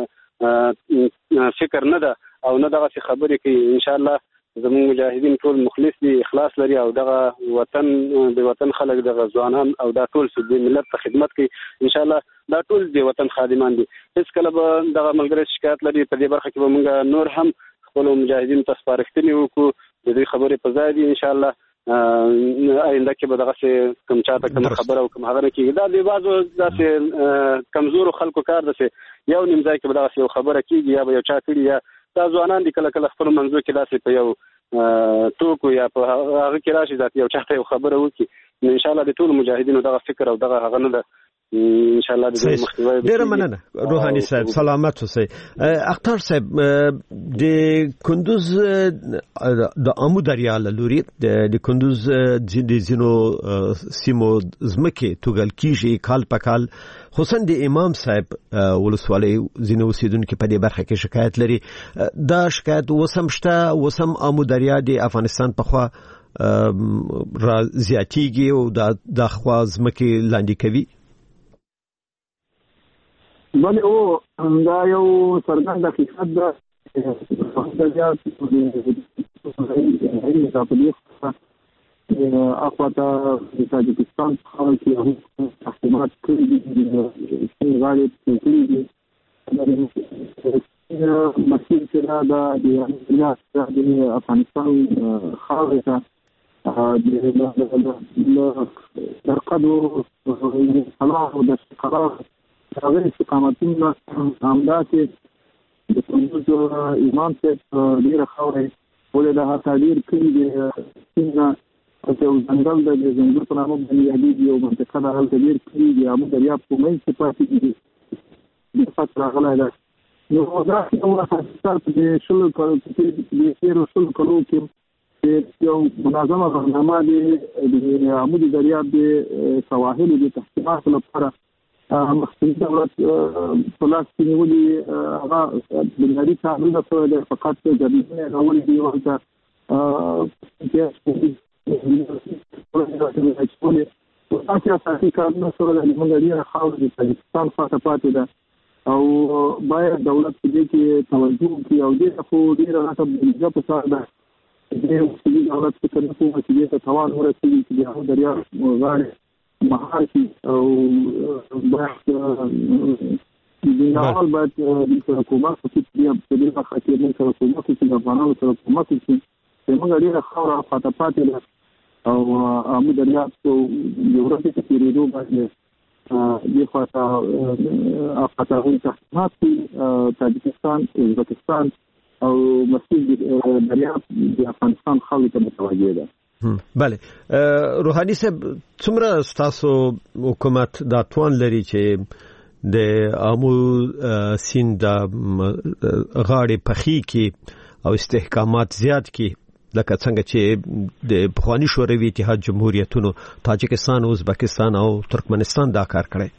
څه فکر نه ده او نه دغه څه خبري کوي. ان شاء الله زموږ مجاهدین ټول مخلص دي اخلاص لري او دغه وطن د وطن خلک دغه ځوانان او دا ټول د ملت ته خدمت کوي. ان شاء الله دا ټول د وطن خادمان دي. هیڅ کله به دغه ملګری شکایت لري په دې برخه کې به موږ نور هم خپل مجاهدین ته سپارښتنې وکړو د دې خبرې په ځای دي. ان شاء الله آینده کې به دغه کوم چاته کوم خبره او کوم هغه نه کیږي. دا د بازو داسې کمزورو خلکو کار ده یو نیم ځای کې به دغه یو خبره کیږي یا به یو چا کړي یا دا ځوانان دي کله کله خپل منځو کې داسې په یو توکو یا په هغه کې راشي ذات یو چاته یو خبره وکړي. ان شاء الله د ټول مجاهدینو دغه فکر او دغه هغه نه ده. ان شاء الله د دې مخنیوي ډیر مننه روحاني صاحب. سلامت اوسئ. اختر صاحب د کندوز د آمودریا لوري د کندوز د زینو سیمو زمکه توګل کیږي کال په کال خصوصا د امام صاحب ولسوالۍ زینو اوسیدونکو په دې برخه کې شکایت لري. دا شکایت وسم آمودریا د افغانستان په خوا را زیاتیږي او د خوا زمکه لاندې کوي. بله او دا یو څرګند حقیقت ده اخواته د تاجکستان څخه چې هم تحکیمات کړي دي غالب کړي دي مسیر چې دا د افغانستان خاورې ته د قدو صلاح او د قرار هغه استقامتونه همدا چې د کندوز امام صاحب ډېره خاورې ولې دا تعبیر کړي دي څنګه یو ځنګل د ځنګل په نامه باندې یادېږي یو منطقه ده هلته ډېر کړي دي آمودریا په منځ کې پاتې دي د فت راغلی ده. نو دا یو حقیقت د شلو کلو د تېرو شلو کلو کې یو منظمه برنامه د عمودي دریاب د سواحلو د تحقیقاتو لپاره مخکې دولت په لاس کې نیولي هغه بنیادي تعمیرونه کړي دي فقط جدیدونه راولي دي ورته تاسو اساسي کارونه سره د منځنۍ خاورې د پاکستان خواته پاتې ده او باید دولت دې کې توجه وکړي او دې خو ډېره راته په کار ده دې مسلي دولت څخه نه کوي چې دې ته توان ورسېږي چې د دریا غاړه مهارتي او باید د باید د حکومت په کې د دې خاطر نه سره حکومت چې د افغانانو سره حکومت چې موږ ډېره خاوره خواته پاتې ده او آمودریا په یو ورځ کې تیرېدو باندې د خواته تحقیقات تاجکستان ازبکستان او مسجد دریا د افغانستان خاورې ته متوجه ده. بله روحاني صاحب څومره تاسو حکومت دا توان لري چې د آمو سیند د غاړې پخې کې او استحکامات زیات کې لکه څنګه چې د پخوانی شوروي اتحاد جمهوریتونو تاجکستان ازبکستان او ترکمنستان دا کار کړی؟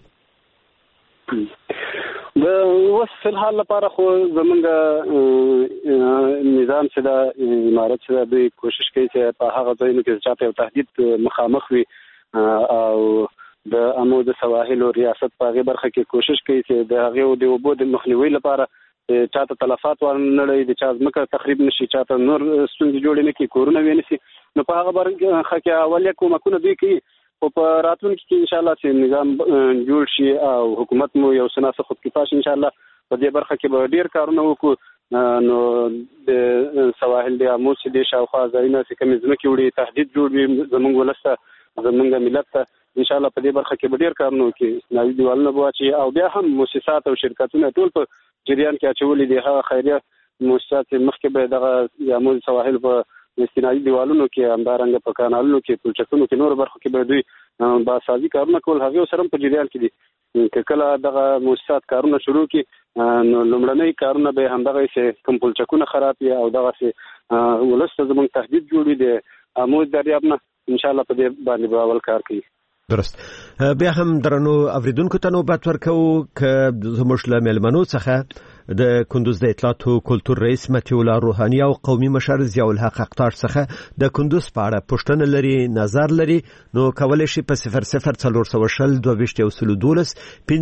د اوس په حال لپاره خو زمونږ نظام چې دا امارت چې دوی کوشش کوي چې په هغه ځایونو کې چې یو تهدید مخامخ وي او د امو د سواحل او ریاست په هغه برخه کې کوشش کوي چې د هغه د اوبو د مخنیوي لپاره چاته تلفات ورنړي د چا ځمکه تخریب نشي چاته نور ستونزې جوړې نه کړي کورونه ویني نو په هغه برخه کې اولیه کومکونه دوی کوي خو په راتلونکي کې ان شاء الله چې نظام جوړ شي او حکومت مو یو سناسه خودکفا شي ان شاء الله په دې برخه کې به ډیر کارونه وکړو نو د سواحل د اموس د شاوخوا ځایونه چې کوم ځمکې وړي تهدید جوړ وي زمونږ ولسته زمونږ ملت ته ان شاء الله په دې برخه کې به ډیر کارونه وکړي نوی دیوالونه به واچي او بیا هم مؤسسات او شرکتونه ټول په جریان کې اچولي دي هغه خیریه مؤسسات مخکې به دغه اموس سواحل په استنادي دیوالونو کې همدارنګه په کانالونو کې پلچکونو کې نور برخو کې به دوی باسازي کارونه کول هغه سره په جریان کې دي که کله دغه مؤسسات کارونه شروع کړي نو لومړنۍ کارونه به همدغه چې کوم پلچکونه خراب وي او دغه چې ولسته زموږ تهدید جوړي دي اموس دریاب نه ان شاء الله په دې باندې به اول کار کوي. درست. بیا هم درنو اوریدونکو ته نوبت ورکو که زموږ له مېلمنو څخه د کندوز د اطلاعات او کلتور رئیس متي الله روحاني او قومي مشر ضیاء الحق اقطار څخه د کندوز په اړه پوښتنه لري نظر لري نو کولای شي په 0040 2212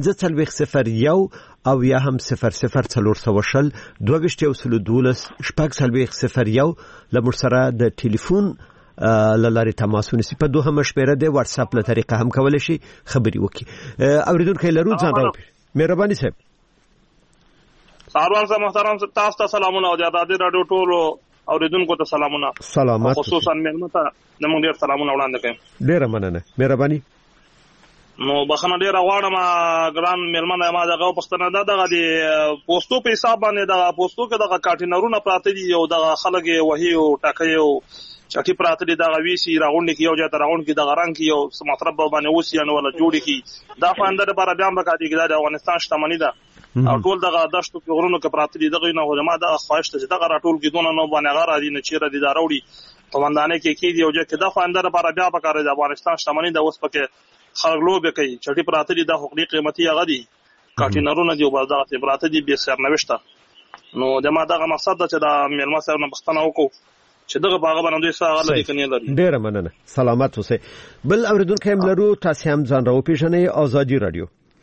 1501 او یا هم 0040 2212 1501 لمر سره د ټلیفون لاري تماسونه سي په دوه مشوره د واتس اپ له طریقه هم کولای شي خبري وکي اوریدونکو لرو ځان راو مهرباني صاحب ساروان صاحب محترم تاسو ته سلامونه او د آزادي رادیو ټول اوریدونکو ته سلامونه سلامات خصوصا مېلمه ته نمونږ ډیر سلامونه وړاندې کوم ډیر مننه مهرباني نو بخنه ډیر غواړم ګران مېلمه ما دغه پښتنه دغه د پوسټو په حساب باندې دغه پوسټو کې دغه کانټینرونه پراته دي او دغه خلک وهي او ټاکي او چټي پراته دي دغه ویسي راغونډي کې یو ځای ته راغونډي کې دغه رنګ کې یو سماترب باندې وسی نو ولا جوړي کې دا فاندر لپاره بیا هم راکړي کې د افغانستان شتمنۍ ده او ټول دغه دشتو په غرونو کې پراته دي دغه نه علماء د خواهش ته دغه راټول کې دونه نو باندې غره دي نه چیرې دي دا وروړي قومندانه کې دی یو ځای کې د فاندر لپاره بیا په کار د افغانستان شتمنۍ ده اوس پکې خلک لوبه کوي چټي پراته دي د حقوقي قیمتي هغه دي کانټینرونه دی او دغه پراته دي به سرنوشته نو د ما دغه مقصد چې د مېلمه سره نه پښتنه وکړو چې دغه باغ باندې دوی سره غلطي کني لري ډیر مننه سلامات اوسئ بل اوریدونکو هم لرو تاسو هم ځان راو پیژنې آزادي رادیو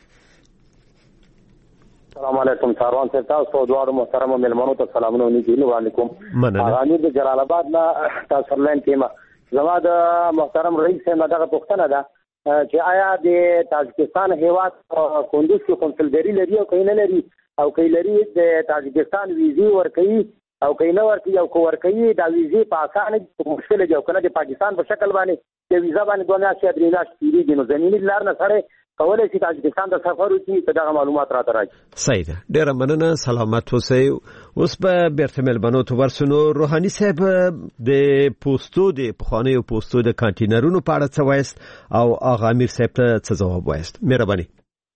السلام علیکم ساروان صاحب تاسو دوه محترم مېلمنو ته سلامونه نیکي وعلیکم غانی د جلال آباد نه تاسو لین کېما زما د محترم رئیس صاحب دغه پوښتنه ده چې آیا د تاجکستان هیواد کندوز کې کنسولګری لري او کین لري او کین لري د تاجکستان ویزي ورکوي او کینه ورکی یو کو ورکی دا ویزه په اسانه مشکل دی او کنه د پاکستان په شکل باندې د ویزا باندې دوه میاشتې درې میاشتې تیریږي نو زمینی لار نه سره کولای شي تاجکستان د سفر وکړي په دغه معلومات راته راځي صحیح ده ډیر مننه سلامات اوسئ اوس په بیرته ملبنو تو ورسونو روحاني صاحب د پوسټو د پخوانیو پوسټو د کانټینرونو په اړه څه وایست او اغا امیر صاحب ته څه ځواب وایست مهرباني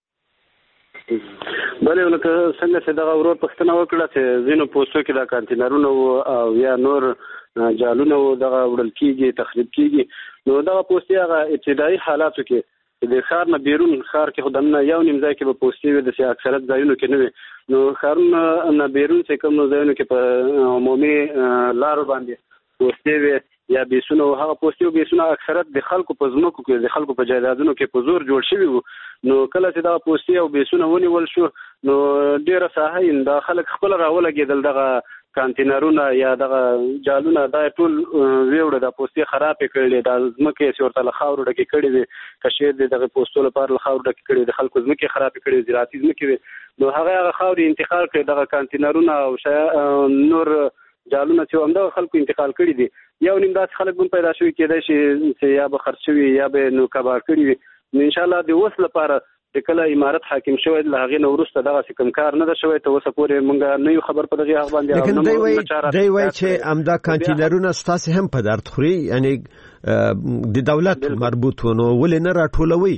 بله لکه څنګه چې دغه ورور پښتنه وکړه چې زینو پوسټو کې د کانټینرونو او یا نور جالونه دغه وړل کیږي تخریب کیږي نو دغه پوسټي هغه ابتدایي حالاتو کې د ښار نه بیرون ښار کې خدامنه یو نیم ځای کې به پوسټي وي د اکثریت ځایونو کې نه وي نو ښارونه نه بیرون چې کوم ځایونو کې په عمومي لارو باندې پوسټي وي یا بیسونه هغه پوسټي او بیسونه اکثریت د خلکو په ځمکو کې د خلکو په جایدادونو کې په زور جوړ شوي وو نو کله چې دا پوسټي او بیسونه ونیول شو نو ډیره ساحه د خلک خپل راولګېدل دغه کانټینرونه یا دغه جالونه دا ټول ویوړه د پوسټي خراب کړي د ځمکې سورته له خاور ډکې کړي دي کشیر د پوسټو لپاره له خاور ډکې کړي د خلکو ځمکې خراب کړي زراعتي ځمکې نو هغه خاوري انتقال کړي دغه کانټینرونه او نور جالونه چې همدا خلکو انتقال کړي دي یو نیم داس خلک هم پیدا شوي کېدای شي چې یا به خرڅ شوي یا به نو کبار کړي وي نو ان شاء الله د اوس لپاره د کله امارت حاکم شوی له هغې نه وروسته دغه کوم کار نه ده شوی ته اوسه پورې مونږ نه یو خبر په دغه هغه باندې لیکن دی وایي چې همدا کانټینرونه ستاسې هم په درد خوري یعنی د دولت مربوط ونه ولې نه راټولوي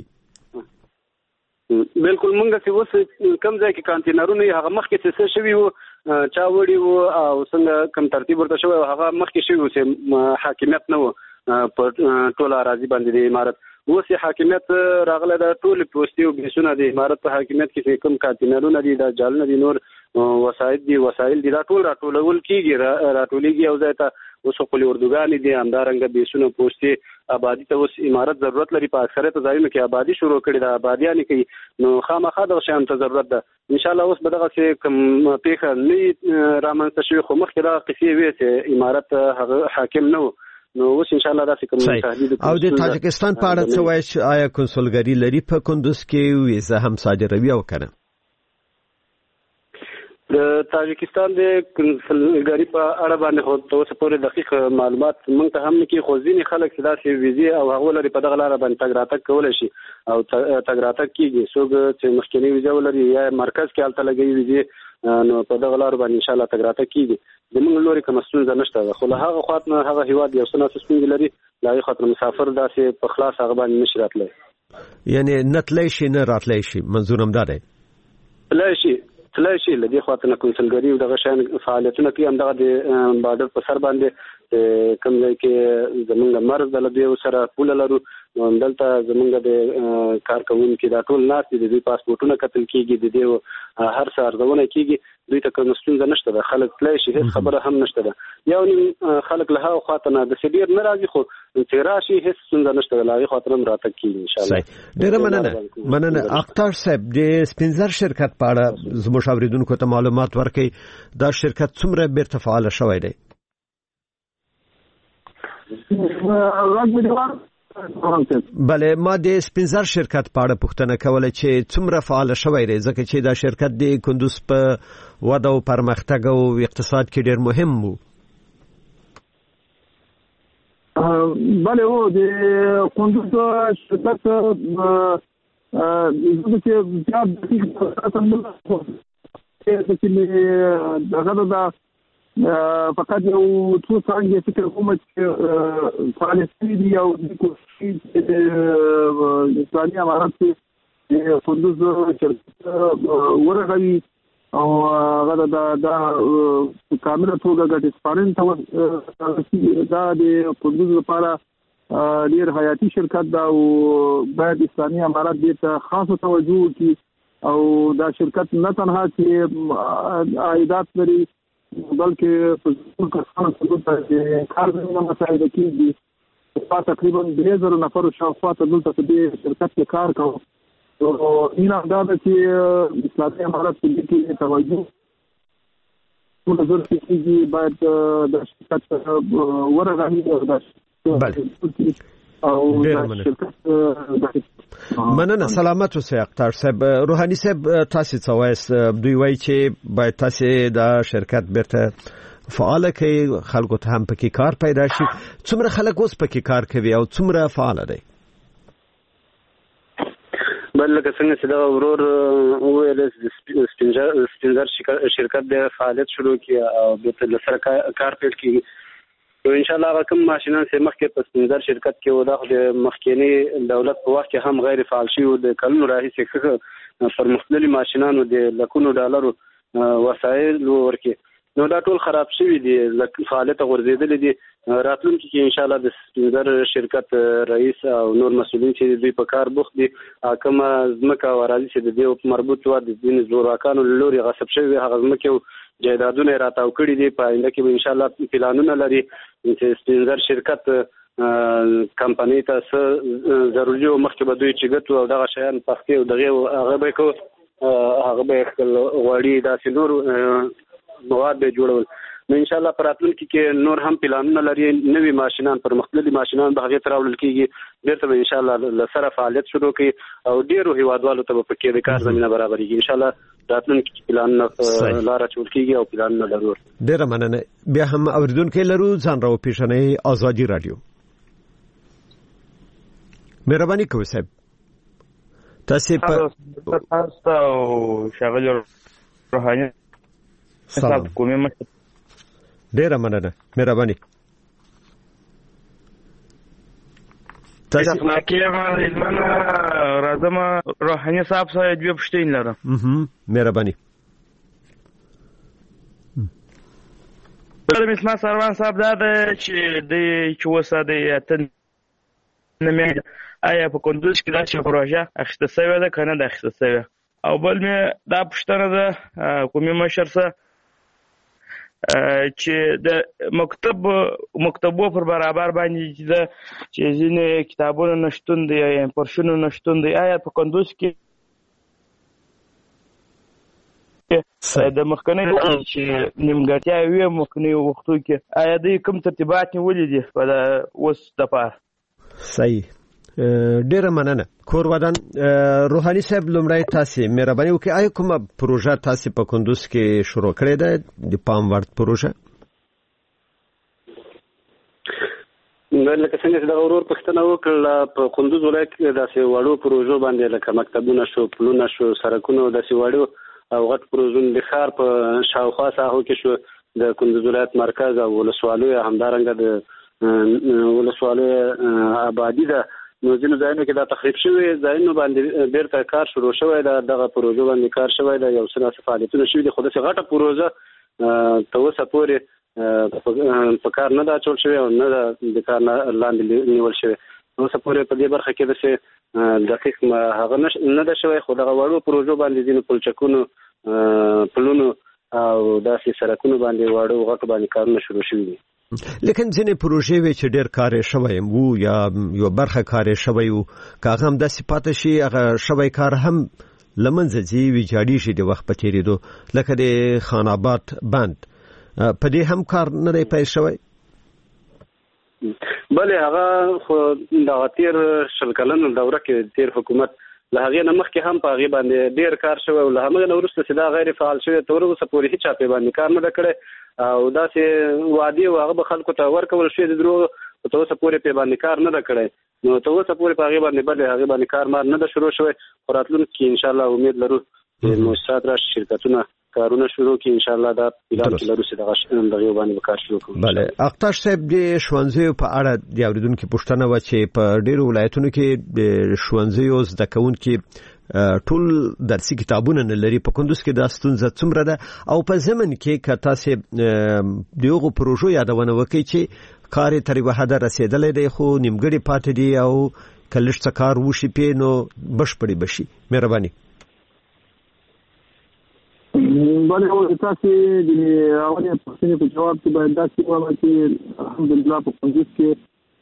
بالکل مونږ چې اوس کم ځای کې کانټینرونه هغه مخکې څه شوي وو چا وړي وو او څنګه کوم ترتیب ورته شوی هغه مخکې شوي وو چې حاکمیت نه وو په ټول اراضي باندې د امارت اوس حاکمیت راغله د ټول پوسټي او بیسونه د امارت په حاکمیت کې کوم کانټینرونه دي د جالونه دي نور وسایل دي دا ټول راټولول کیږي راټولېږي او ځای ته اوس خپل اردوګان دي همدارنګه بیسونه پوسټي آبادی ته اوس امارت ضرورت لري په اکثریت ځایونو کې آبادی شروع کړي د آبادیان کې نو خامخا د شان ته ضرورت ده ان شاء الله اوس به دغه کوم پیښه نه رامنځته شوي خو مخکې دا قصې وي چې امارت هغه حاکم نه نو اوس ان شاء الله دا کوم تهدید او د تاجکستان په اړه څه وایي چې آیا کنسولګری لري په کندوز کې ویزه هم صادروي او کنه؟ د تاجکستان د کنسولګری په اړه باندې خو تاسو پورې دقیق معلومات مونږ ته هم نه کې خو ځینې خلک چې داسې ویزه او هغه لري په دغه لار باندې تګ راتګ کولای شي او تګ راتګ کیږي څوک چې مخکنی ویزه ولري یا مرکز کې حالت لګي ویزه نو په دغه لار باندې ان شاء الله تګ راتګ کیږي د موږ لوري کوم ستونزه نشته خو له هغه خاطر هغه هیواد یو څه ستونزه لري لا یې خاطر مسافر داسې په خلاص هغه باندې نشي راتلی یعنی نتلی شي نه راتلی شي منظورم دا دی تلای شي لدی خاطر نه کنسولګری او دغه شان فعالیتونه کوي هم دغه د بارډر په سر باندې کوم ځای کې زمونږ مرز د لدی سره پول لرو نو دلته زمونږ د کارکونکو دا ټول ناس دي د پاسپورتونو کتل کیږي د دې هر څه ارزونه کیږي دوی ته کوم ستونزه نشته ده خلک تلای شي هیڅ خبره هم نشته ده یو نیم خلک له هغه خاطر نه د سډیر ناراضي خو چې راشي هیڅ ستونزه نشته ده لاغي خاطر هم راتګ کیږي ان شاء الله ډیره مننه اختر صاحب د سپینزر شرکت په اړه زموږ اوریدونکو ته معلومات ورکړي دا شرکت څومره بیرته فعال شوی دی؟ بله ما د سپینزر شرکت په اړه پوښتنه کوله چې څومره فعال شوی دی ځکه چې دا شرکت د کندوز په وده او پرمختګ او اقتصاد کې ډیر مهم وو. بله هو د کندوز شرکت چې زیات دقیق دغه دا فقط یو څو څنګه فکر کوم چې فعالیت دی او د کوشش د اسلامي امارات کې کندوز شرکت ورغوي او هغه دا کامله توګه ګټه سپارن دا د کندوز لپاره ډیر حیاتي شرکت دا او باید اسلامي امارات دې ته خاصه توجه وکړي او دا شرکت نه تنها چې عائدات لري بلکې په ټول کسانو ته کار زمینه مساعده کیږي په تقریبا 3000 نفر شاوخوا ته دلته په دې شرکت کې کار کوي او اینا دا چې اسلامي امارات کې توجه ټول ضروري کیږي باید د شرکت ورغاړي او د مننه سلامت اوسئ اختر صاحب. روحاني صاحب تاسو څه وایي؟ دوی وایي چې باید تاسو د شرکت بیرته فعال کړئ خلکو ته هم پکې کار پیدا شي. څومره خلک اوس پکې کار کوي او څومره فعال دي؟ بل لکه څنګه چې دا ورور ویل سپینزر شرکت د فعالیت شروع کړي او د سره کار پیل کړي نو ان شاء الله کوم ماشينان چې مخکې په سپینزر شرکت کې و دا د مخکینی دولت په وخت کې هم غیر فعال شي او د کلونو راهیسې پر مختلفو ماشينانو د لکونو ډالرو وسایل ورکي نو دا ټول خراب شوی دي فعالیت غورځیدل دي راتلونکي کې ان شاء الله د سپینزر شرکت رئیس او نور مسؤلین چې دوی په کار بوخت دي کومه ځمکه او اراضي چې د دې مربوط و د دین زورواکانو لوري غصب شوی هغه ځمکه جایدادونه راتاو کړی دي په آینده کې ان شاء الله پلانونه لري چې سپینزر شرکت کمپنی ته ضروري او مخکې به دوی چې ګټو او دغه شیان پخې او دغه هغه به کو هغه به خپل غوړي داسې نور مواد به جوړول نو ان شاء الله پر راتلونکي کې نور هم پلانونه لري نوي ماشينان پر مختلفو ماشينان به هغه تراول کیږي بیرته به ان شاء الله سره فعالیت شروع کړي او ډیرو هیوادوالو ته په کې د کار زمينه برابرېږي ان شاء الله راتلونکي پلانونه لاره چول کیږي او پلانونه لرو. ډیره مننه. بیا هم اوریدونکو لرو ځان راو پیښنې ازادي رادیو. مهرباني کوئ صاحب تاسو په او شغل روحاني صاحب کومه ډیره مننه مهرباني. تاسو ماکیه زمانه راځم روحاني صاحب سره دوه پښتين لرم. مهرباني. د مسما سروان صاحب دا چې د چوسه د اتن نمې آیا په کندوز کې دا چې پروژه اخیسته شوی ده کنه د اخیسته شوی او بل مې دا پښتنه ده کومې مشر سره چې د مکتبو پر برابر باندې چې ځینې کتابونو نشټون دي یا پرشونو نشټون دي آیا په کندوز کې کې د مخکنی چې نیمګړتیا وي مخکنی وختو کې آیا دوی کوم ترتیبات نیولي دي په اوس دپاره؟ صحیح، ډیره مننه. کور ودان روحاني صاحب، لومړی تاسو مهرباني وکړئ، آیا کومه پروژه تاسو په کندوز کې شروع کړې ده د پام وړ پروژه؟ لکه څنګه چې د اورور پښتنه وکړه په کندوز ولایت کې داسې وړو پروژو باندې لکه مکتبونه شو، پلونه شو، سړکونه، داسې وړو او غټ پروژونه د ښار په شاوخوا ساحو کې شو. د کندوز ولایت مرکز او ولسوالیو همدارنګه د ولسوالیو آبادی ده، نو ځینو ځایونو کې دا تخریب شوی ځایونو باندې بیرته کار شروع شوی ده، دغه پروژو باندې کار شوی ده، یو څه فعالیتونه شوي دي، خو داسې غټه پروژه تر اوسه پورې په کار نه ده اچول شوې او نه ده د کار لاندې نیول شوې. اوسه پورې په دې برخه کې داسې دقیق هغه نه ده شوی، خو دغه وړو پروژو باندې ځینو پلچکونو، پلونو او داسې سړکونو باندې وړو غټو باندې کارونه شروع شوي دي. لیکن ځینې پروژې وي چې ډېر کار شوی وو یا یو برخه کار شوی وو، کاغه هم داسې پاتې شي هغه شوی کار هم لمنځه ځي ویجاړیږي د وخت په تیریدو، لکه د خان آباد بند په دې هم کار نه دی پیل شوی؟ بلې هغه خو د تیر شل کلن دوره کې تیر حکومت له هغې نه مخکې هم په هغې باندې ډېر کار شوی او له همغې نه وروسته چې دا غیر فعال شوی تر اوسه پورې هېچا پې باندې کار نه ده کړی او داسې وعدې او هغه به خلکو ته ورکول شوي د دروغو، تر اوسه پورې پې باندې کار نه ده کړی. نو تر اوسه پورې په هغې باندې بلې هغې باندې کار مار نه ده شروع شوی، خو راتلونکي کې انشاءالله امید لرو چې مؤسسات راشي، شرکتونه کارونه شروع کړي، انشاءالله دا پلان کې لرو چې دغه باندې کار شروع کړو. بله، اختر صاحب د ښوونځیو په اړه د اوریدونکو پوښتنه وه چې په ډېرو ولایتونو کې د ښوونځیو زده کوونکي ټول درسي کتابونه نه لري، په کندوز کې دا ستونزه څومره ده او په ضمن کې که تاسو د هغو پروژو یادونه وکړئ چې کار یې تر یوه حده رسېدلی دی خو نیمګړي پاتې دي او که لږ څه کار وشي پې نو بشپړې به شي؟ مهرباني. بلې تاسو د اولې پوښتنې په جواب کې باید داسې ووایم چې الحمدلله په کندوز کې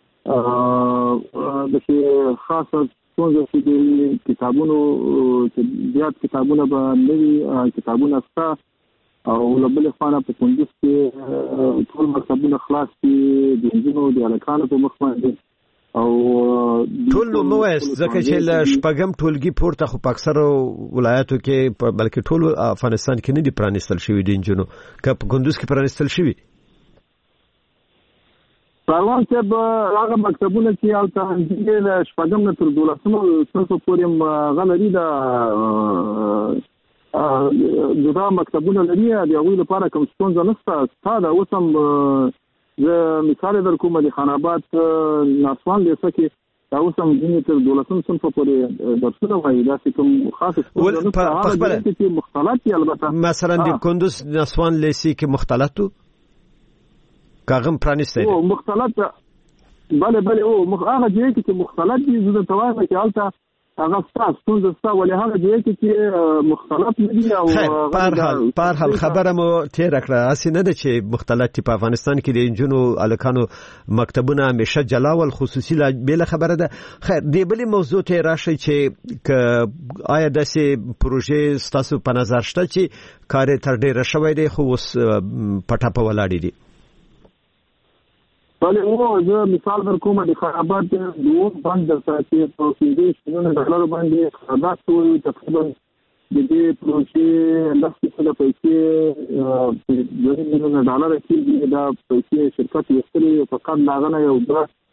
د خاصه څنګه چې د کتابونو چې زیات کتابونه به نوي کتابونه شته او له بلې خوا په کندوز کې ټول مکتبونه خلاص دي د نجونو د هلکانو په مخ باندې او ټول نو مو وایست ځکه چې له شپږم ټولګي پورته خو په اکثرو ولایاتو کې بلکې ټول افغانستان کې نه دي پرانیستل شوي د نجونو، که په کندوز کې پرانیستل شوي؟ ساروان صاحب هغه مکتبونه چې هلته له شپږم نه تر 12 صنفو پورې هغه لري جدا مکتبونه لري، د هغوی لپاره کوم ستونزه نشته. ستا دا اوس هم زه مثال در کوم د خان آباد ناسوان لیسه کې دا اوس هم ځینې تر 12 صنفو پورې درسونه وایي، داسې کوم خاص ستونزه نشته. هغه چې مختلط دي البته، مثلا د کندوز ناسوان لیسې کې مختلط کاغم پرانیسته او مختلط بله او هغه ځای کې مختلط دي، زه ته وایم چې هلته هغه ستونزه شته، ولې هغه ځای کې مختلط نه دي. او په هر حال خبره مو تېره کړه، هسې نه ده چې مختلط دي. په افغانستان کې د نجونو هلکانو مکتبونه همیشه جلا ول، خصوصي بېله خبره ده. خیر، دې بلې موضوع ته راشئ چې آیا داسې پروژې ستاسو په نظر شته چې کار یې تر ډېره شوی دی خو اوس په ټپه ولاړې دي؟ بلې زه مثال در کوم د خان آباد د اوس بند درته چې په $15 باندې قرارداد شوی، تقریبا د دې پروژې 10 فیصده پیسې $2 میلیونه کېږي. دا پیسې شرکت ویستلې، فقط د هغه نه یو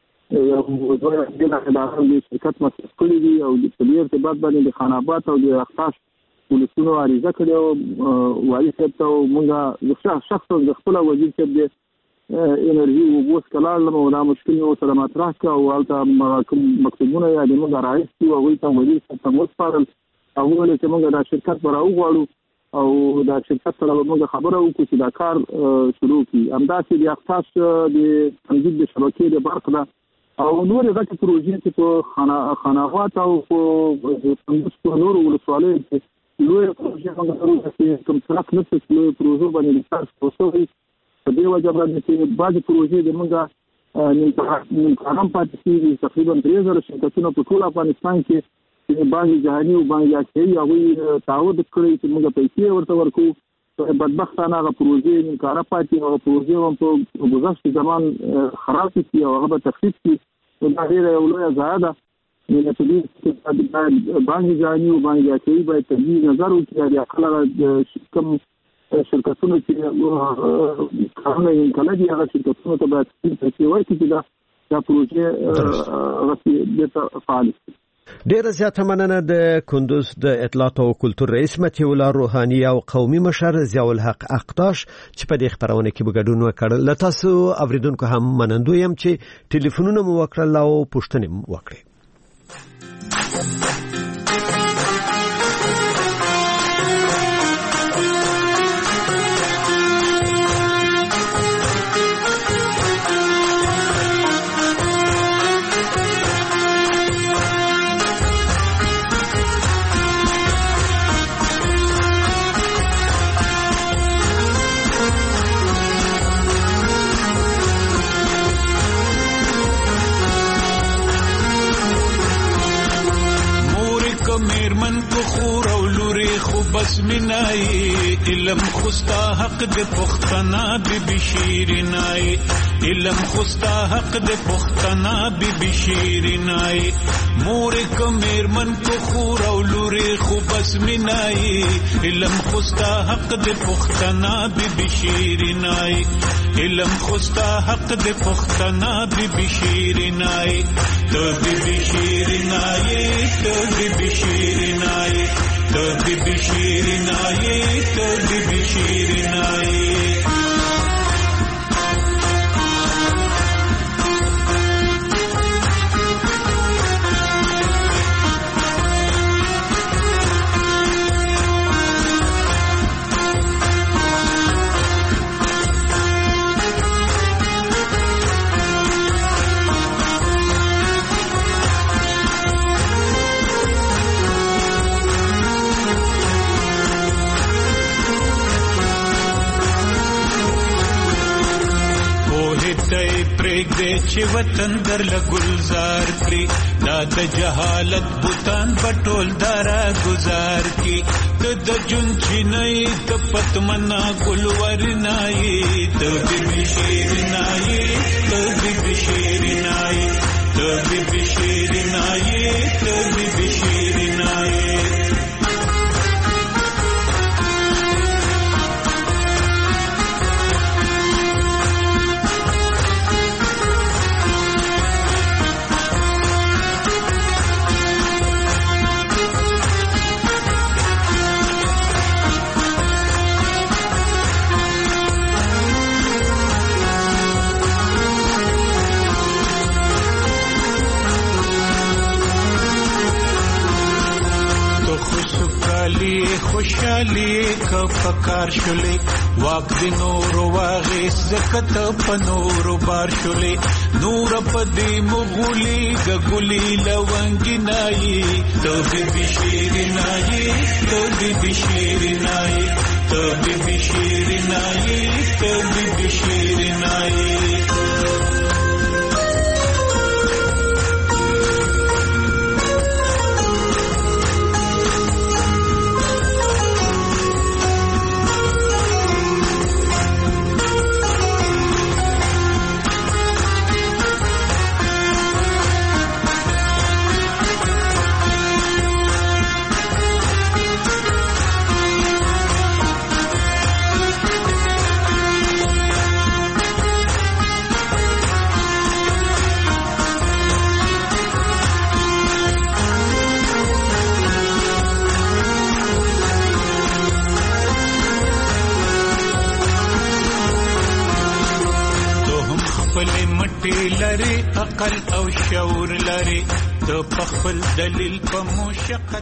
$2 شرکت مصرف کړي دي او د طبي ارتباط باندې د خان آباد او د اختاش پولیسونو عریضه کړې او والي صاحب ته مونږ شخصا د خپله وزیر صاحب د انرژي وبوس کلاړلم او دا مشکل مې ورسره مطرح کړه او هلته کوم مکتوبونه یا د موږ رایست دي هغوی ته وزیر صاحب ته وسپارل او وویل چې موږ دا شرکت به راوغواړو او دا شرکت سره به موږ خبره وکړو چې دا کار شروع کړي. همداسې د اختاش د تنظیم د شبکې د برق ده او نورې غټې پروژې چې په خان آباد او په نورو ولسوالیو کې لویې پروژې موږ لرو چې کوم سرک نشته چې لویې پروژو باندې کار شروع شوی. په دې وجه باندې چې بعضې پروژې د موږ نیمکارم پاتې کېږي. تقریبا 3000 شرکتونه په ټول افغانستان کې بانک جهاني او بانک یاکي هغه تعهد کړی چې موږ پیسې ورته ورکو. بدبختانه هغه پروژې انکار پاتې او پروژې هم په گذشت زمان خراب شي او هغه تخفیف شي. دا ډیره یو لویه ضایعه ده. نو په دې کې بانک جهاني او بانک یاکي باید تجدید نظر وکړي چې خلک کوم شرکتونه چې کارونه یې کړي هغه شرکتونه ته باید پیسې ورکړي چې دا پروژې غوښتي فعال شي. ډیره زیاته مننه د کندوز د اطلاعات او کلتور رئیس متیو الله روحانی او قومي مشر ضیاء الحق اقتاش چې په دې خبرونه کې بګډون وکړل. له تاسو اوریدونکو هم منندوی یم چې ټلیفونونه مو وکړل او پوښتنې مو وکړې. بس منای علم خوستا حق د پختنا بی بشیرنای علم خوستا حق د پختنا بی بشیرنای مور کمر من کو خور او لوري خو بس منای علم خوستا حق د پختنا بی بشیرنای علم خوستا حق د پختنا بی بشیرنای تو بی بشیرنای تو بی بشیرنای تو بی بشیرنای تو بی بشیرنای چې وطن در لګلزار کړی دا د جهالت بوتان پټول دارا گزار کی د جون چینای د پتمنا ګلور نای د بشیر نای د بشیر نای د بشیر نای د بشیر نای خوشالي کو پکار شولې واک د نور واغې زکت په نور بار شولې نور په دې مغولي ګګولي لونګینای تو دې بشیرنای تو دې بشیرنای تو دې بشیرنای تو دې بشیرنای عقل او شعور لري ته په خپل دلیل په مشق